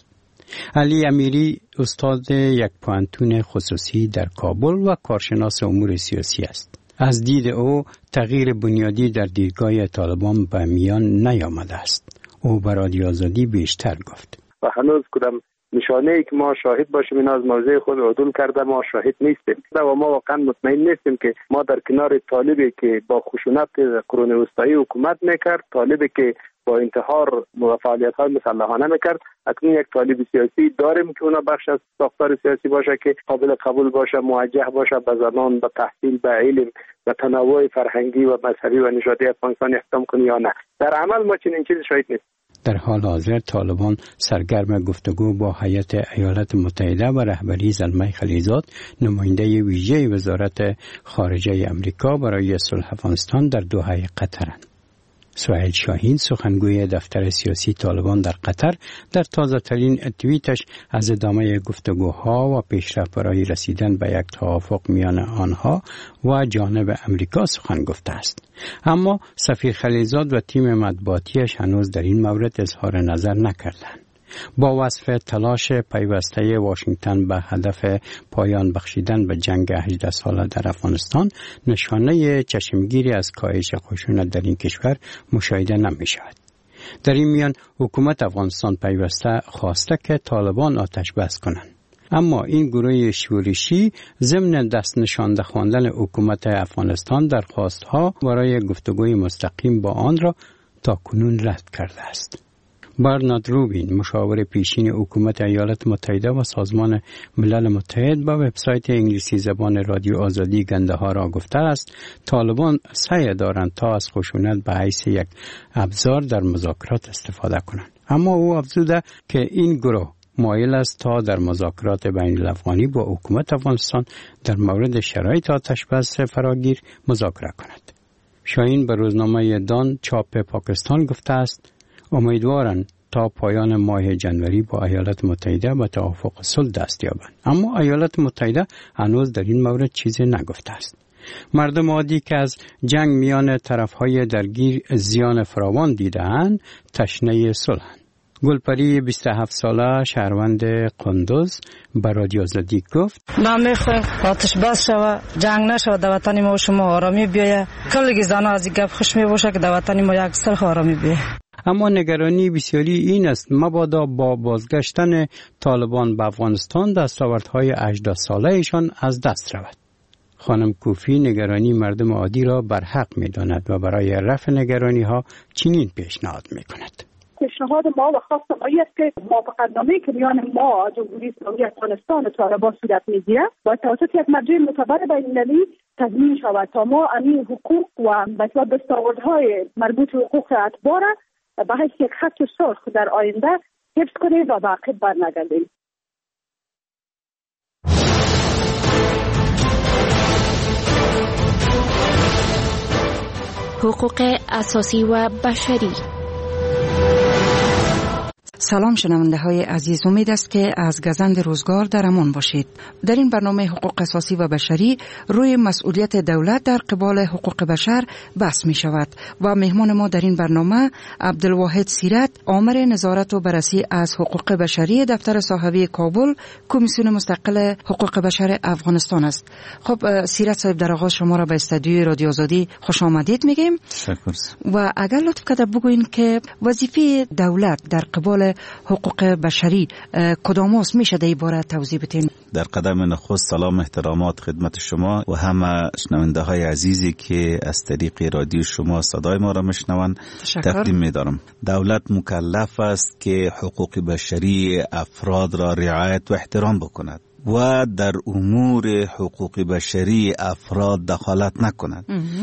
علی امیری استاد یک پوهنتون خصوصی در کابل و کارشناس امور سیاسی است. از دید او تغییر بنیادی در دیدگاه طالبان به میان نیامده است. او به رادیو آزادی بیشتر گفت. و هنوز کدام نشانه ای که ما شاهد باشیم این از موضع خود عدول کرده ما شاهد نیستیم و ما واقعا مطمئن نیستیم که ما در کنار طالبی که با خشونت قرون وسطایی حکومت میکرد، طالبی که با انتحار و فعالیت‌های مسلحانه میکرد، اکنون یک طالب سیاسی داریم که اونا بخش از ساختار سیاسی باشه که قابل قبول باشه، موجه باشه به زنان، به تحصیل، به علم، به تنوع فرهنگی و مذهبی و نژادی افغانستان احترام کنه یا نه. در عمل ما چنین چیزی شاهد نیستیم. در حال حاضر طالبان سرگرم گفتگو با هیئت ایالات متحده و رهبری زلمه خلیزاد، نماینده ویژه وزارت خارجه آمریکا برای صلح افغانستان در دوحه قطرند. سهیل شاهین سخنگوی دفتر سیاسی طالبان در قطر در تازه ترین توییتش از ادامه گفتگوها و پیشرفت برای رسیدن به یک توافق میان آنها و جانب امریکا سخن گفته است. اما سفیر خلیزاد و تیم مطبوعاتیش هنوز در این مورد اظهار نظر نکردند. با وصف تلاش پیوسته واشنگتن به هدف پایان بخشیدن به جنگ هجده ساله در افغانستان، نشانه چشمگیری از کاهش خشونت در این کشور مشاهده نمی شود. در این میان حکومت افغانستان پیوسته خواسته که طالبان آتش بس کنند. اما این گروه شورشی ضمن دست نشانده خواندن حکومت افغانستان درخواستها برای گفتگوی مستقیم با آن را تا کنون رد کرده است. برنارد روبین مشاور پیشین حکومت ایالات متحده و سازمان ملل متحد با وبسایت انگلیسی زبان رادیو آزادی گنده ها را گفته است طالبان سعی دارند تا از خشونت به حیث یک ابزار در مذاکرات استفاده کنند. اما او افزوده که این گروه مایل است تا در مذاکرات بین الافغانی با حکومت افغانستان در مورد شرایط آتش بس فراگیر مذاکره کند. شاهین به روزنامه دان چاپ پاکستان گفته است امیدوارند تا پایان ماه جنوری با ایالات متحده به توافق صلح دست یابند. اما ایالات متحده هنوز در این مورد چیزی نگفته است. مردم عادی که از جنگ میان طرفهای درگیر زیان فراوان دیده‌اند تشنه صلح‌اند. گلپری بیست و هفت ساله شهروند قندوز به رادیو آزادی گفت ما میخوایم آتش بس شود، جنگ نشود، در وطن ما و شما آرامی بیاید. کلگی زنها از این گپ خوش میباشه که در وطن ما یک سرخ آرامی بیاید. اما نگرانی بسیاری این است مبادا با بازگشتن طالبان به افغانستان دستاوردهای هجده ساله ایشان از دست رود. خانم کوفی نگرانی مردم عادی را برحق می‌داند و برای رفع نگرانی ها چنین پیشنهاد می‌کند. پیشنهاد ما و خواست ما است که موافقتنامه‌ای که میان ما جمهوری اسلامی افغانستان و طالبان صورت می‌گیرد با توسط یک مرجع معتبر بین‌المللی تضمین شود تا ما همین حقوق و مثلا دستاوردهای مربوط به حقوق اتباع به حیث یک خط سرخ در آینده حفظ کنیم و به عقب برنگردیم. حقوق اساسی و بشری. سلام شنونده های عزیز، امید است که از گزند روزگار در امان باشید. در این برنامه حقوق اساسی و بشری روی مسئولیت دولت در قبال حقوق بشر بحث می شود و مهمان ما در این برنامه عبدالواحد سیرت، آمر نظارت و بررسی از حقوق بشری دفتر صحوی کابل، کمیسیون مستقل حقوق بشر افغانستان است. خب سیرت صاحب، در آغاز شما را به استودیوی رادیو آزادی خوش آمدید میگیم. تشکر. و اگر لطف کرده بگوین که وظیفه دولت در قبال حقوق بشری کدام است، میشه در این باره توضیح بدین؟ در قدم نخست سلام احترامات خدمت شما و همه شنونده های عزیزی که از طریق رادیو شما صدای ما را میشنوند تقدیم می‌دارم. دولت مکلف است که حقوق بشری افراد را رعایت و احترام بکند و در امور حقوق بشری افراد دخالت نکند.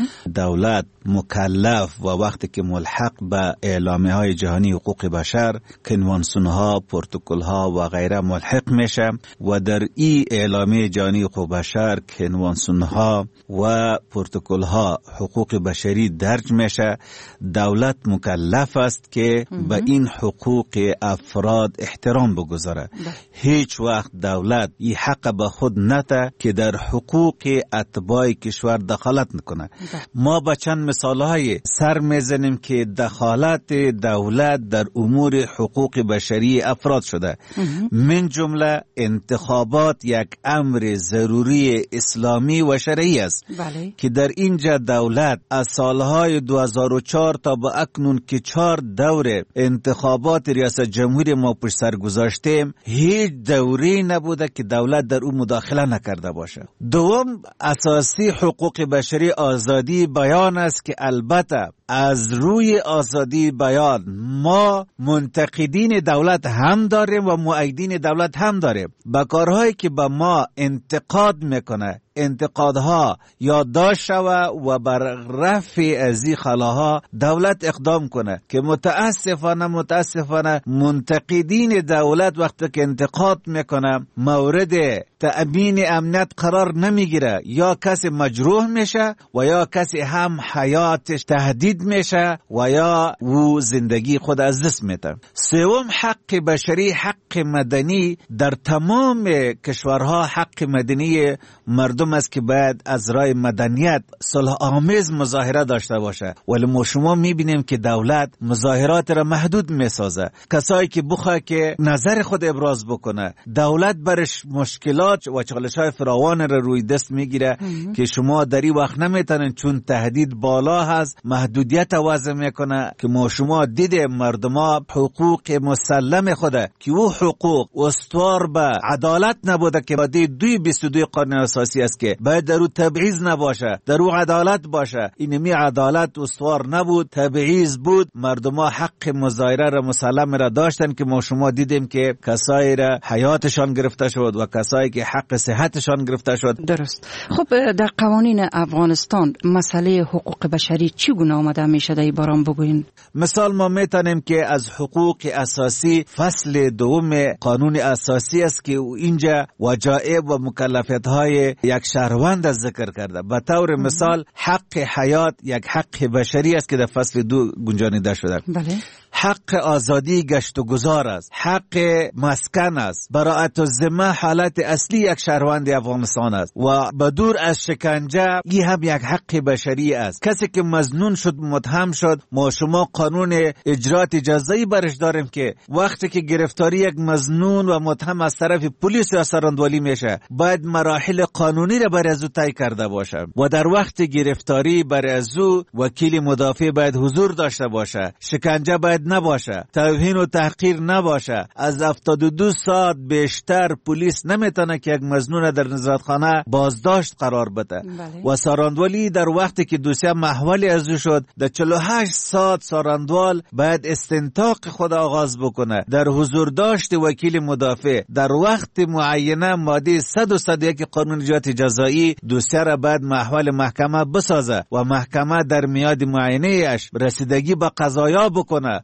دولت مکلف و وقتی که ملحق به اعلامیه های جهانی حقوق بشر، کنوانسیون ها، پروتکل ها و غیره ملحق میشه و در این اعلامیه جهانی حقوق بشر، کنوانسیون ها و پروتکل ها حقوق بشری درج میشه، دولت مکلف است که به این حقوق افراد احترام بگذاره. هیچ وقت دولت این حق به خود نده که در حقوق اتباع کشور دخالت نکنه. ما با چند مثالهای سر میزنیم که دخالت دولت در امور حقوق بشری افراد شده. من جمله انتخابات یک امر ضروری اسلامی و شرعی است. بله. که در اینجا دولت از سالهای دو هزار و چهار تا به اکنون که چهار دور انتخابات ریاست جمهوری ما پشت سر گذاشتیم، هیچ دوری نبوده که دولت در اون مداخله نکرده باشه. دوم، اساسی حقوق بشری آزادی بیان است که البته از روی آزادی بیان ما منتقدین دولت هم داریم و مؤیدین دولت هم داریم. با کارهایی که به ما انتقاد میکنه، انتقادها یادداشت شوه و بر رفع از این خلاها دولت اقدام کنه که متاسفانه متاسفانه منتقدین دولت وقتی که انتقاد میکنه مورد تأمین امنیت قرار نمیگیره، یا کسی مجروح میشه و یا کسی هم حیاتش تهدید میشه و یا او زندگی خود از دست میده. سوم، حق بشری، حق مدنی در تمام کشورها حق مدنی مردم است که باید از راه مدنیت صلح آمیز مظاهره داشته باشه، ولی ما شما میبینیم که دولت مظاهرات را محدود میسازه. کسایی که بخواه که نظر خود ابراز بکنه، دولت برش مشکلات و چالش‌های فراوان را روی دست میگیره که شما در این وقت نمیتونن، چون تهدید بالا هست، محدودیت وضع میکنه که ما شما دیده مردما حقوق مسلم خوده که او حقوق استوار به عدالت نبوده که ماده دوی بیست و دو قانون اساسی است که باید در او تبعیض نباشه، در او عدالت باشه. اینمی عدالت استوار نبود، تبعیض بود. مردما حق مظاهره را مسلم را داشتن که ما شما دیدیم که کسایی را حیاتشان گرفته شد و کسایی که حق صحتشان گرفته شد. درست. خب در قوانین افغانستان مسئله حقوق بشری چگونه آمده میشه؟ در باران بگوین. مثال ما میتونیم که از حقوق اساسی فصل دوم قانون اساسی است که اینجا وجایب و مکلفیت های یک شهروند ذکر کرده. به طور مثال حق حیات یک حق بشری است که در فصل دو گنجانیده شده. بله. حق آزادی گشت و گذار است، حق مسکن است، براءت الذمه حالت اصلی یک شهروند افغانستان است و بدور از شکنجه این هم یک حق بشری است. کسی که مظنون شد، متهم شد، ما شما قانون اجرات جزایی برش داریم که وقتی که گرفتاری یک مظنون و متهم از طرف پلیس یا سراندولی میشه، باید مراحل قانونی را بر ازو طی کرده باشه و در وقت گرفتاری بر ازو وکیل مدافع باید حضور داشته باشه، شکنجه باید نباشه، توهین و تحقیر نباشه. از هفتاد و دو ساعت بیشتر پلیس نمیتونه که یک مظنون در نظارتخانه بازداشت قرار بده. بله. و ساراندولی در وقتی که دوسیه محولی ازو شد، در چهل و هشت ساعت ساراندوال باید استنطاق خود آغاز بکنه در حضور داشت وکیل مدافع. در وقت معینه ماده صد و صد و یک قانون اجرات جزایی دوسیه را باید محول محکمه بسازه و محکمه در میاد معینه اش رسیدگی به قضایا بکنه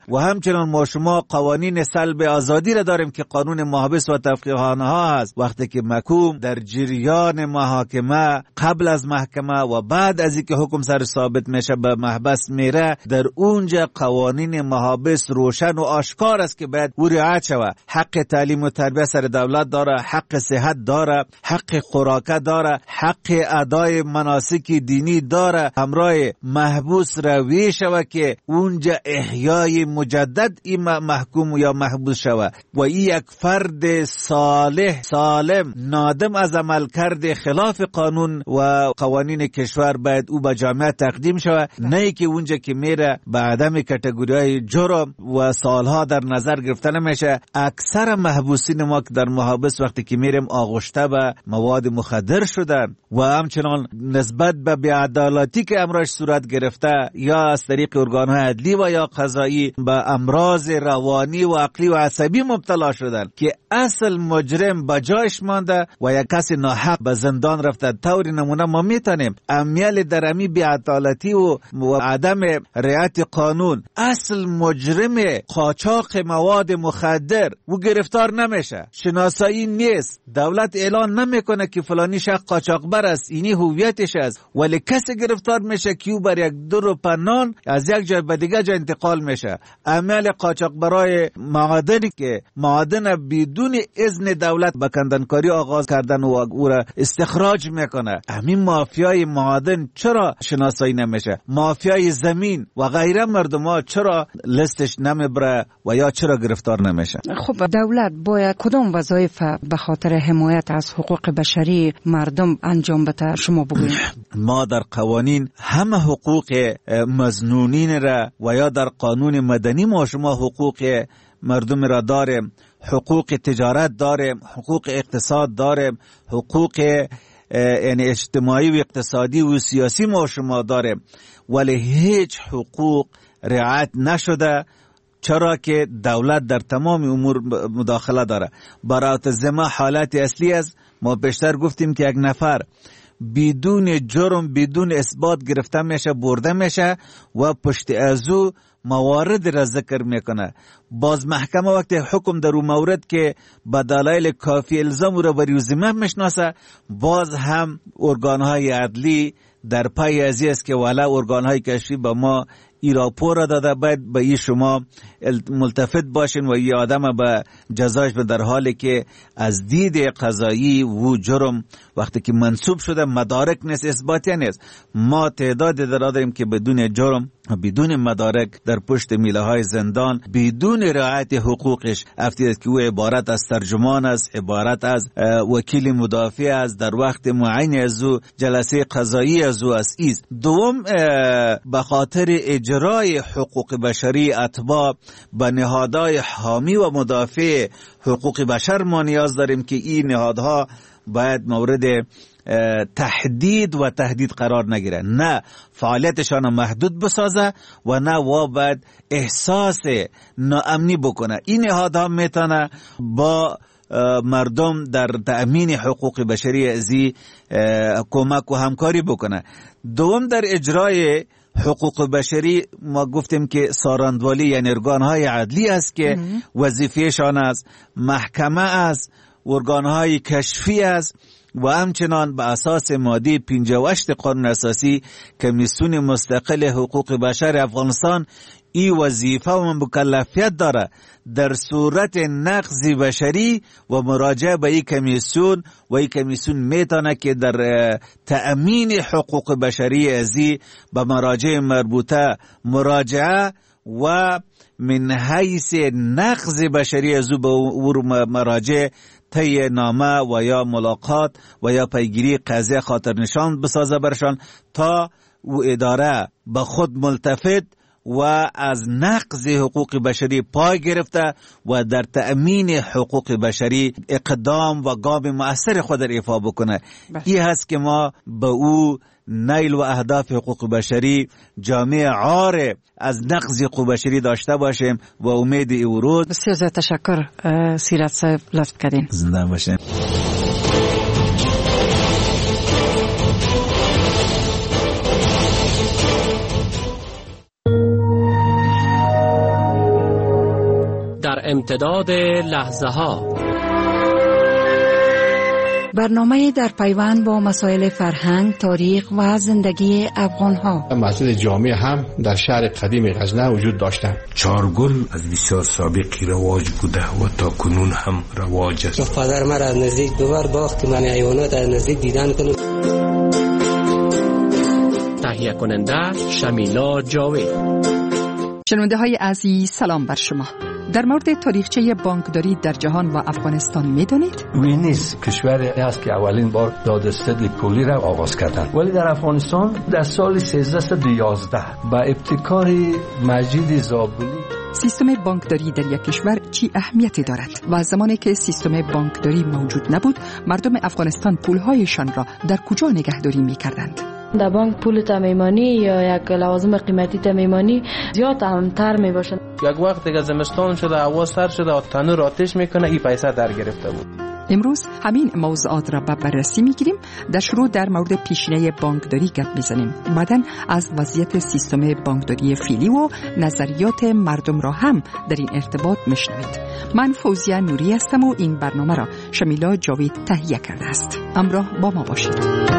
و همچنان ما شما قوانین سلب آزادی را داریم که قانون محابس و تفقیه‌خانه ها هست. وقتی که محکوم در جریان محاکمه، قبل از محکمه و بعد از اینکه حکم سر ثابت میشه به محبس میره، در اونجا قوانین محابس روشن و آشکار است که باید او رعایت شود. حق تعلیم و تربیت سر دولت داره، حق صحت داره، حق خوراکه داره، حق ادای مناسک دینی داره. همراه محبوس روی شود که اونجا احیای مجدد این محکوم یا محبوس شود و این یک فرد صالح سالم نادم از عمل کرده خلاف قانون و قوانین کشور باید او به جامعه تقدیم شود، نه که اونجا که میره به عدم کاتگوری‌های جرم و سالها در نظر گرفته نمیشه. اکثر محبوسین ما که در محابس وقتی که میریم آغشته به مواد مخدر شدن و همچنان نسبت به بی‌عدالتی که امراش صورت گرفته یا از طریق ارگان‌های عدلی و یا قضایی به امراض روانی و عقلی و عصبی مبتلا شدن که اصل مجرم به جایش مانده و یک کسی ناحق به زندان رفته. طوری نمونه ما میتونیم امیال در امی بی‌عدالتی و, و عدم رعایت قانون اصل مجرم قاچاق مواد مخدر و گرفتار نمیشه، شناسایی نیست، دولت اعلان نمیکنه که فلانی شخص قاچاقبر است، اینی هویتش است، ولی کسی گرفتار میشه که او بر یک دو رو پنان از یک جای به دیگه جای انتقال میشه. عمل قاچاقبرای معادنی که معادن بدون اذن دولت به کندنکاری آغاز کردن و او را استخراج میکنه، همین مافیای معادن چرا شناسایی نمیشه؟ مافیای زمین و غیره مردم ها چرا لستش نمیبره و یا چرا گرفتار نمیشه؟ خب دولت باید کدام وظایف به خاطر حمایت از حقوق بشری مردم انجام بده؟ شما بگویید. ما در قوانین همه حقوق مظنونین را و یا در قانون مدنی ما شما حقوق مردم را داریم، حقوق تجارت داریم، حقوق اقتصاد داریم، حقوق یعنی اجتماعی و اقتصادی و سیاسی ما شما داریم، ولی هیچ حقوق رعایت نشده. چرا که دولت در تمام امور مداخله داره. برای زما حالت اصلی است. ما بیشتر گفتیم که یک نفر بدون جرم بدون اثبات گرفته میشه، برده میشه و پشت ازو موارد را ذکر میکنه. باز محکمه وقتی حکم در اون مورد که به دلایل کافی الزام را بر ذمه میشناسه، باز هم ارگانهای عدلی در پای ازی است که والا ارگانهای کشفی به ما ای راپور را داده، باید به ای شما ملتفت باشین و ای آدم به جزایش به، در حالی که از دید قضایی و جرم وقتی که منصوب شده مدارک نیست، اثباتی نیست. ما تعداد داریم که بدون جرم بدون مدارک در پشت میله های زندان بدون رعایت حقوقش افتید که او عبارت از ترجمان است، عبارت از وکیل مدافع است، در وقت معین از او جلسه قضایی از او است. ایست دوم به خاطر اجرای حقوق بشری اتباع به نهادهای حامی و مدافع حقوق بشر ما نیاز داریم که این نهادها باید مورد تهدید و تهدید قرار نگیره، نه فعالیتشان محدود بسازه و نه و باید احساس ناامنی بکنه. این نهادها میتونه با مردم در تأمین حقوق بشری ازی کمک و همکاری بکنه. دوم در اجرای حقوق بشری ما گفتیم که ساراندوالی یعنی ارگانهای عدلی است که وظیفهشان است، محکمه است، ارگانهای کشفی است و همچنان به اساس ماده پنجاه و هشت قانون اساسی کمیسیون مستقل حقوق بشر افغانستان ای وظیفه و مکلفیت داره در صورت نقض بشری و مراجعه به این کمیسیون و این کمیسیون میتونه که در تأمین حقوق بشری ازی به مراجع مربوطه مراجعه و من حیث نقض بشری ازو به مراجع طی نامه و یا ملاقات و یا پیگیری قضیه خاطر نشان بسازه برشان تا او اداره به خود ملتفت و از نقض حقوق بشری پای گرفته و در تأمین حقوق بشری اقدام و گام مؤثر خود را ایفا بکنه. این هست که ما به او نیل و اهداف حقوق بشری جامعه عار از نقض حقوق بشری داشته باشیم و امید او روز. بسیار زیاد تشکر سیرت صاحب، لطف کردین. زنده باشیم. امتداد لحظه ها، برنامه در پیوند با مسائل فرهنگ، تاریخ و زندگی افغان ها. مسجد جامع هم در شهر قدیم غزنه وجود داشتند. چارگل از بسیار سابقی رواج بوده و تا کنون هم رواج است. پدر مرا از نزدیک دوبار باخت من حیوانات از نزدیک دیدن کنم. تهیه کننده شمیلا جاوید. شنونده های عزیز سلام بر شما. در مورد تاریخچه بانکداری در جهان و افغانستان میدونید؟ وینیس کشوری است که اولین بار دادرسی پولی را آغاز کردند، ولی در افغانستان در سال سیزده یازده با ابتکار مجید زابلی. سیستم بانکداری در یک کشور چی اهمیتی دارد و زمانی که سیستم بانکداری موجود نبود، مردم افغانستان پولهایشان را در کجا نگهداری میکردند؟ در بانک پول تمیمانی یا یک لوازم قیمتی تمیمانی زیاد اهمتر می باشند. یک وقت دیگه زمستان شده، هوا سرد شده و تنور آتش میکنه، این پیسه در گرفته بود. امروز همین موضوعات را به بررسی میگیریم. در شروع در مورد پیشینه بانکداری گپ میزنیم، بعداً از وضعیت سیستم بانکداری فعلی و نظریات مردم را هم در این ارتباط میشنوید. من فوزیه نوری هستم و این برنامه را شمیلا جاوید تهیه کرده است. همراه با ما باشید.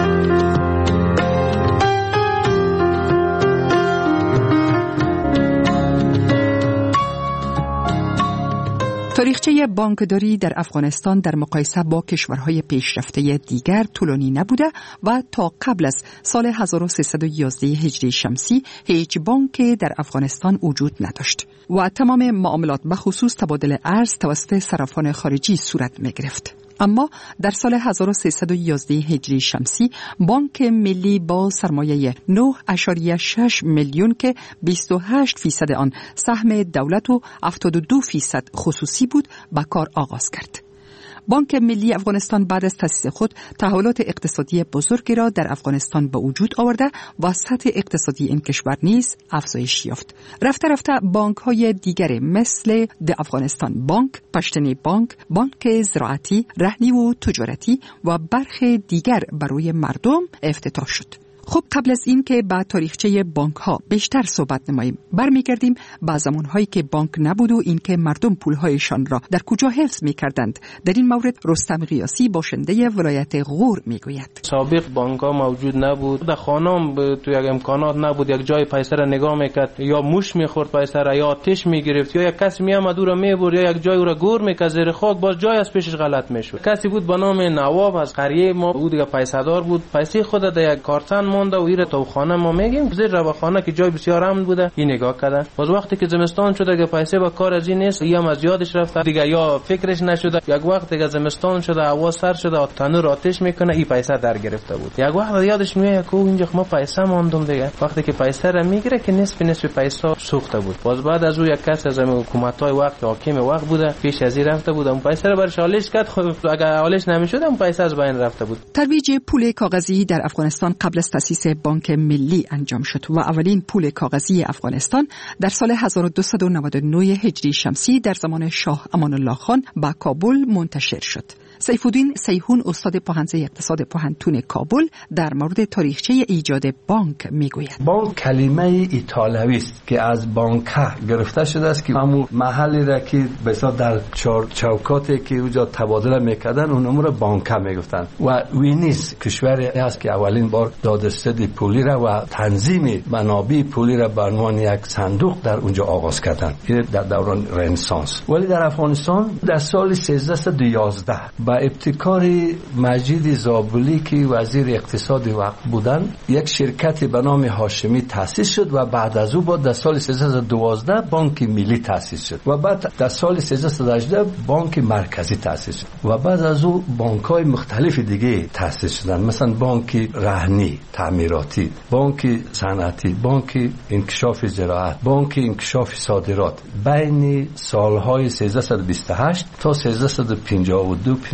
تاریخچه بانکداری در افغانستان در مقایسه با کشورهای پیشرفته دیگر طولانی نبوده و تا قبل از سال هزار و سیصد و یازده هجری شمسی هیچ بانکی در افغانستان وجود نداشت و تمام معاملات به خصوص تبادل ارز توسط صرافان خارجی صورت می گرفت. اما در سال هزار و سیصد و یازده هجری شمسی بانک ملی با سرمایه نه ممیز شش میلیون که بیست و هشت فیصد آن سهم دولت و هفتاد و دو فیصد خصوصی بود به کار آغاز کرد. بانک ملی افغانستان بعد از تأسیس خود تحولات اقتصادی بزرگی را در افغانستان به وجود آورده و سطح اقتصادی این کشور نیز افزایش یافت. رفته رفته بانک های دیگر مثل د افغانستان بانک، پشتنی بانک، بانک زراعتی، رهنی و تجارتی و برخی دیگر برای مردم افتتاح شد. خب قبل از این که با تاریخچه بانک ها بیشتر صحبت نماییم، برمیگردیم به زمانهایی که بانک نبود و اینکه مردم پولهایشان را در کجا حفظ میکردند. در این مورد رستم قیاسی باشنده ولایت غور میگوید. سابق بانک ها موجود نبود، در خانم تو یک امکانات نبود، یک جای پیسه را نگاه میکرد یا موش میخورد پیسه را یا آتش میگرفت یا یک کسی میامد او را میبرد یا یک جای او را گور میکرد زیر خاک، باز جای از پیشش غلط میشد. کسی بود به نام نواب از قریه ما، او دیگه پیسه دار بود، پیسه خود در یک کارتن مونده و ایره تو خانه ما میگیم زیر رواخانه که جای بسیار امن بوده این نگاه کردن. باز وقتی که زمستان شده که پیسه با کار از این نیست، یا از یادش رفته دیگه یا فکرش نشده، یک وقت دیگه زمستان شده، هوا سرد شده و تنور آتش میکنه، این پیسه در گرفته بود. یک وقت یادش میاد که اینجا ما پیسه ماندم دیگه، وقتی که پیسه را میگیره که نصف نصف پیسه سوخته بود. باز بعد از او یک کس از حکومت‌های وقت حاکم وقت بوده پیش از این رفته بود، اون پیسه را برش حالش کرد، خب اگر حالش نمیشد اون پیسه از بین رفته بود. ترویج پول کاغذی در افغانستان قبل از تأسیس بانک ملی انجام شد و اولین پول کاغذی افغانستان در سال هزار و دویست و نود و نه هجری شمسی در زمان شاه امان الله خان به کابل منتشر شد. سیفالدین سیحون استاد پوهنځی اقتصاد پوهنتون کابل در مورد تاریخچه ایجاد بانک میگوید. بانک کلمه ایتالیایی است که از بانکا گرفته شده است که همون محلی را که بسیار در چهار چوکاتی که اونجا تبادله میکردن اونم را بانکا میگفتن. و وینیس کشوری است که اولین بار دادرسی پولی را و تنظیم منابع پولی را به عنوان یک صندوق در اونجا آغاز کردند در دوران رنسانس. ولی در افغانستان در سال سیزده یازده با ابتکار مجید زابلی که وزیر اقتصاد وقت بودن، یک شرکت به نام هاشمی تأسیس شد و بعد از او بعد در سال سیزده دوازده بانک ملی تأسیس شد و بعد در سال سیزده هجده بانک مرکزی تأسیس شد و بعد از او بانک‌های مختلف دیگه تأسیس شدند، مثلا بانک رهنی تعمیراتی، بانک صنعتی، بانک انکشاف زراعت، بانک انکشاف صادرات. بین سالهای سیزده بیست و هشت تا سیزده پنجاه و دو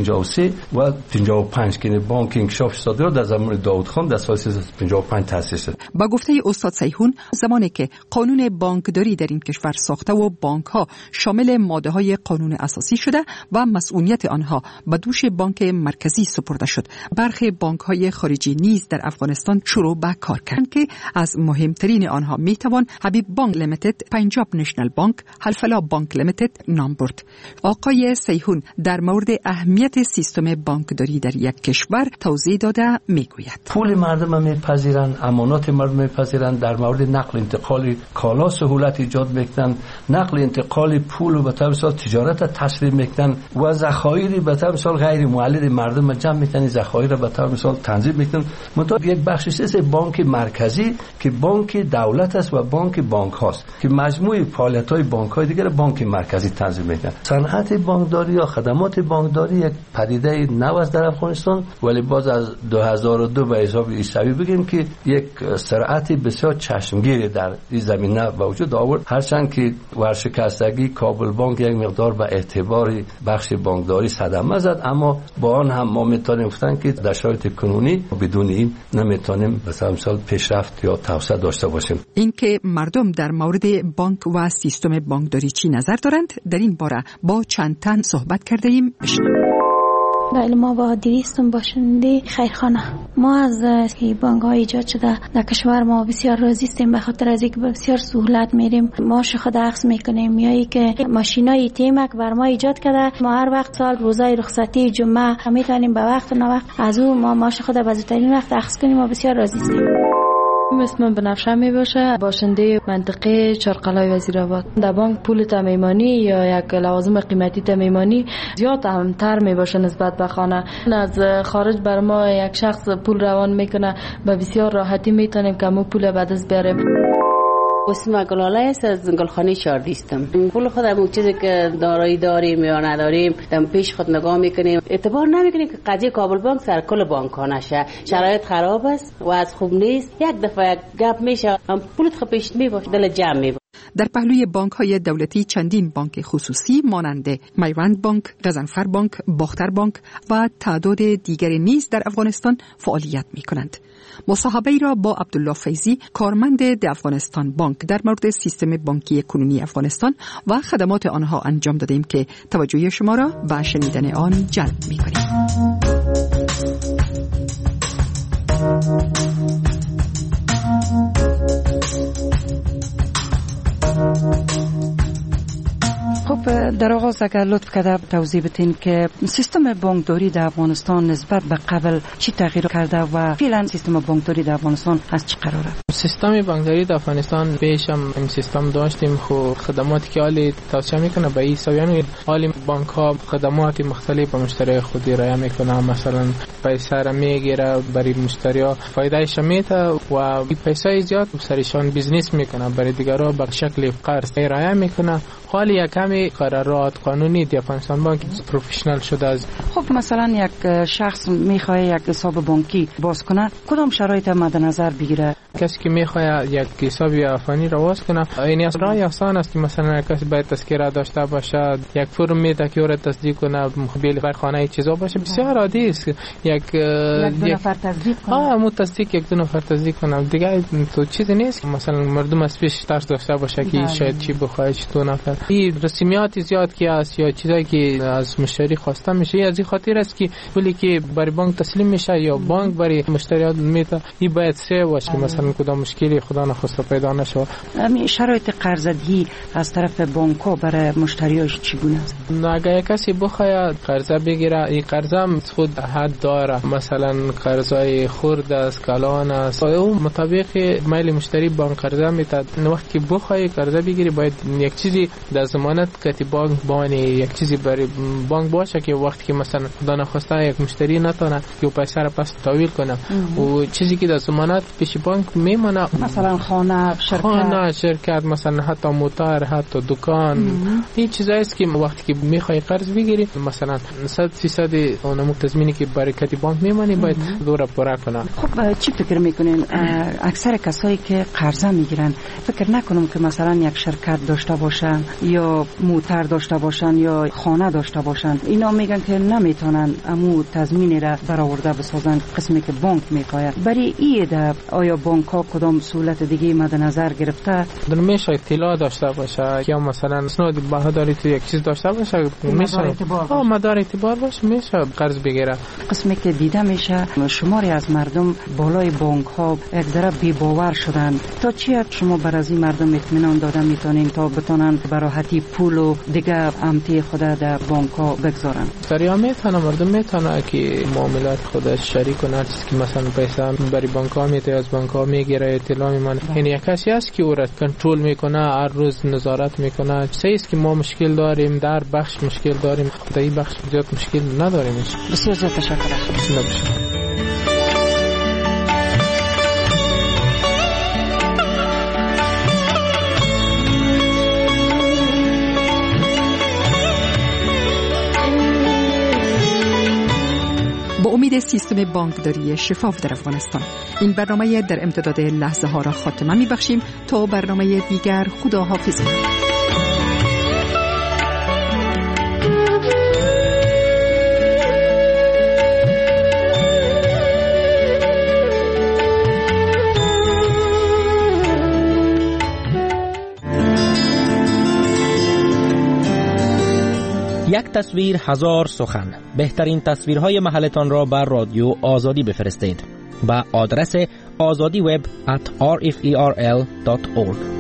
پنجاه و سه و پنجاه و پنج که بانک انکشاف صادرات در زمان داوود خان در سال سیصد و پنجاه و پنج تأسیس شد. با گفته استاد سیحون، زمانی که قانون بانکداری در این کشور ساخته و بانک ها شامل ماده های قانون اساسی شده و مسئولیت آنها به دوش بانک مرکزی سپرده شد، برخی بانک های خارجی نیز در افغانستان شروع به کار کردند که از مهمترین آنها می توان حبیب بانک لیمیتد، پنجاب نشنل بانک، الفلا بانک لیمیتد نام برد. آقای سیحون در مورد اهمیت سیستم بانکداری در یک کشور توضیح داده میگوید: پول مردم میپذیرن، امانات مردم میپذیرن، در مورد نقل انتقال کالا سهولت ایجاد میکنن، نقل انتقال پول و به طور مثال تجارت تسریع میکنن و ذخایر به طور مثال غیر مولد مردم جمع میکنن، ذخایر به طور مثال تنظیم میکنن. منتها یک بخشش است بانک مرکزی که بانک دولت است و بانک بانک هاست که مجموعه فعالیت های بانک های دیگر بانک مرکزی تنظیم میکنن. صنعت بانکداری یا خدمات بانکداری یک پدیده نو است در افغانستان، ولی باز از دو هزار و دو به حساب عیسوی بگیم که یک سرعت بسیار چشمگیری در این زمینه به وجود آورد، هرچند که ورشکستگی کابل بانک یک مقدار به اعتبار بخش بانکداری صدمه زد، اما با آن هم ما میتونیم گفتن که در شرایط کنونی بدون این نمیتونیم مثلا مثال پیشرفت یا توسعه داشته باشیم. اینکه مردم در مورد بانک و سیستم بانکداری چی نظر دارند، در این باره با چند تن صحبت کرده ایم. بله، ما با دیریستم باشنده خیرخانه. ما از بانک ها ایجاد شده در کشور ما بسیار راضی هستیم، به خاطر از اینکه بسیار سهولت میریم، ماش خود عکس میکنیم، یا اینکه ماشینای تیمک بر ما ایجاد کرده، ما هر وقت سال روزای رخصتی جمعه میتونیم به وقت و نه وقت از او ما ماش خود به زودترین وقت عکس کنیم و بسیار راضی هستیم. اسمم بنفشه می باشه، باشنده منطقه چارقلای وزیرآباد. در بانک پول تمیمانی یا یک لوازم قیمتی تمیمانی زیاد اهمتر می باشه نسبت به خانه. از خارج بر ما یک شخص پول روان میکنه، به بسیار راحتی میتونیم که مو پول بعد از بیاریم. اسم گلاله است، از گلخانه چاردیستم. پول خودم اون چیزی که دارایی داریم یا نداریم دم پیش خود نگاه میکنیم، اعتبار نمیکنیم که قضیه کابل بانک سر کل بانک ها نشه. شرایط خراب است و از خوب نیست، یک دفعه یک گپ میشه هم پولت خود پیش میباشه، دل جمع میباشه. در پهلوی بانک های دولتی چندین بانک خصوصی مانند میوند بانک، غضنفر بانک، باختر بانک و تعداد دیگری نیز در افغانستان فعالیت می کنند. مصاحبه را با عبدالله فیضی، کارمند د افغانستان بانک، در مورد سیستم بانکی کنونی افغانستان و خدمات آنها انجام دادیم که توجه شما را به شنیدن آن جلب می کنیم. خب در آغاز اگر لطف کرده توضیح بدین که سیستم بانکداری در افغانستان نسبت به قبل چی تغییر کرده و فعلا سیستم بانکداری در افغانستان از چه قراره؟ سیستم بانکداری در افغانستان پیش هم این سیستم داشتیم، خب خدماتی که حالی توسعه میکنه به این سویان حالی بانک ها خدمات مختلف به مشتری خودی ارائه میکنه، مثلا پیسه را میگیره برای مشتری ها فایده شمیته و این پیسه زیاد سرشان بیزنس میکنه، برای دیگرها به شکل قرض ارائه میکنه. حالی یک کمی قرارات قانونی در افغانستان بانک پروفشنال شده است. خب مثلا یک شخص میخواد یک حساب بانکی باز کنه، کدام شرایط مد نظر بگیره؟ کسی که میخواد یک حساب افغانی را باز کنه، این راه آسان است که مثلا کسی باید تذکره داشته باشه، یک فرم میده که او را تصدیق کنه، مخبیل خانه چیزا باشه، بسیار عادی است. یک یک دو نفر تصدیق کنه. آه مو تصدیق یک دو نفر تصدیق کنه، دیگه تو چیزی نیست که مثلا مردم از پیش ترس داشته باشه که شاید چی بخواد دو نفر. این رسمیات زیاد که است یا چیزایی که از مشتری خواسته میشه، از این خاطر است که پولی که برای بانک تسلیم میشه یا بانک برای مشتریات میده، این باید سه باشه که مثلا کدام مشکلی خدا نخواسته پیدا نشه. همین شرایط قرضدهی از طرف بانک‌ها برای مشتریاش چگونه است؟ اگه کسی بخواد قرض بگیره، این قرض هم خود حد داره، مثلا قرضای خرد است، کلان است، اون مطابق میل مشتری بانک قرض میده. وقتی که بخوای قرض بگیری باید یک چیزی در ضمانت که بانک بانی یک چیزی برای بانک باشه که وقتی که مثلا خدا نخواسته یک مشتری نتونه که پیسه را پس تحویل کنه و چیزی که در ضمانت پیش بانک میمونه. مثلا خانه، شرکت، خانه، شرکت، مثلا حتی موتور، حتی دکان. این چیزایی است که وقتی که میخوای قرض بگیری مثلا صد درصد اون تضمینی که برای کتی بانک میمونی باید دور پورا کنه. خب چی فکر میکنین اکثر کسایی که قرض میگیرن فکر نکنم که مثلا یک شرکت داشته باشن یا موتور داشته باشن یا خانه داشته باشن، اینا میگن که نمیتونن امو تضمین را برآورده بسازن قسمی که بانک میخواد. برای ایده آیا بانک ها کدام سهولت دیگه مد نظر گرفته؟ میشه اطلاع داشته باشه یا مثلا اسناد بهاداری تو یک چیز داشته باشه، میشه ها مدار اعتبار باشه، میشه قرض بگیره. قسمی که دیده میشه شماری از مردم بالای بانک ها یک ذره بی باور شدن. تا چی حد شما بر از این مردم اطمینان داده میتونین تا بتونن به راحتی پول و دیگه امتی خود در بانک ها بگذارن؟ سریع میتونه مردم میتونه که معاملات خودش شریک کنه، چیزی که مثلا پیسه برای بانک ها میته از بانک ها میگیره اطلاع میمونه. یعنی یک کسی است که او را کنترل میکنه، هر روز نظارت میکنه. چیزی است که ما مشکل داریم در بخش مشکل داریم، در این بخش زیاد مشکل نداریم. بسیار زیاد تشکر. با امید سیستم بانکداری شفاف در افغانستان، این برنامه در امتداد لحظه ها را خاتمه می بخشیم. تا برنامه دیگر، خدا حافظ. یک تصویر هزار سخن. بهترین تصویرهای محلتان را بر رادیو آزادی بفرستید. با آدرس آزادی وب ات آر اف ای آر ال دات اورگ.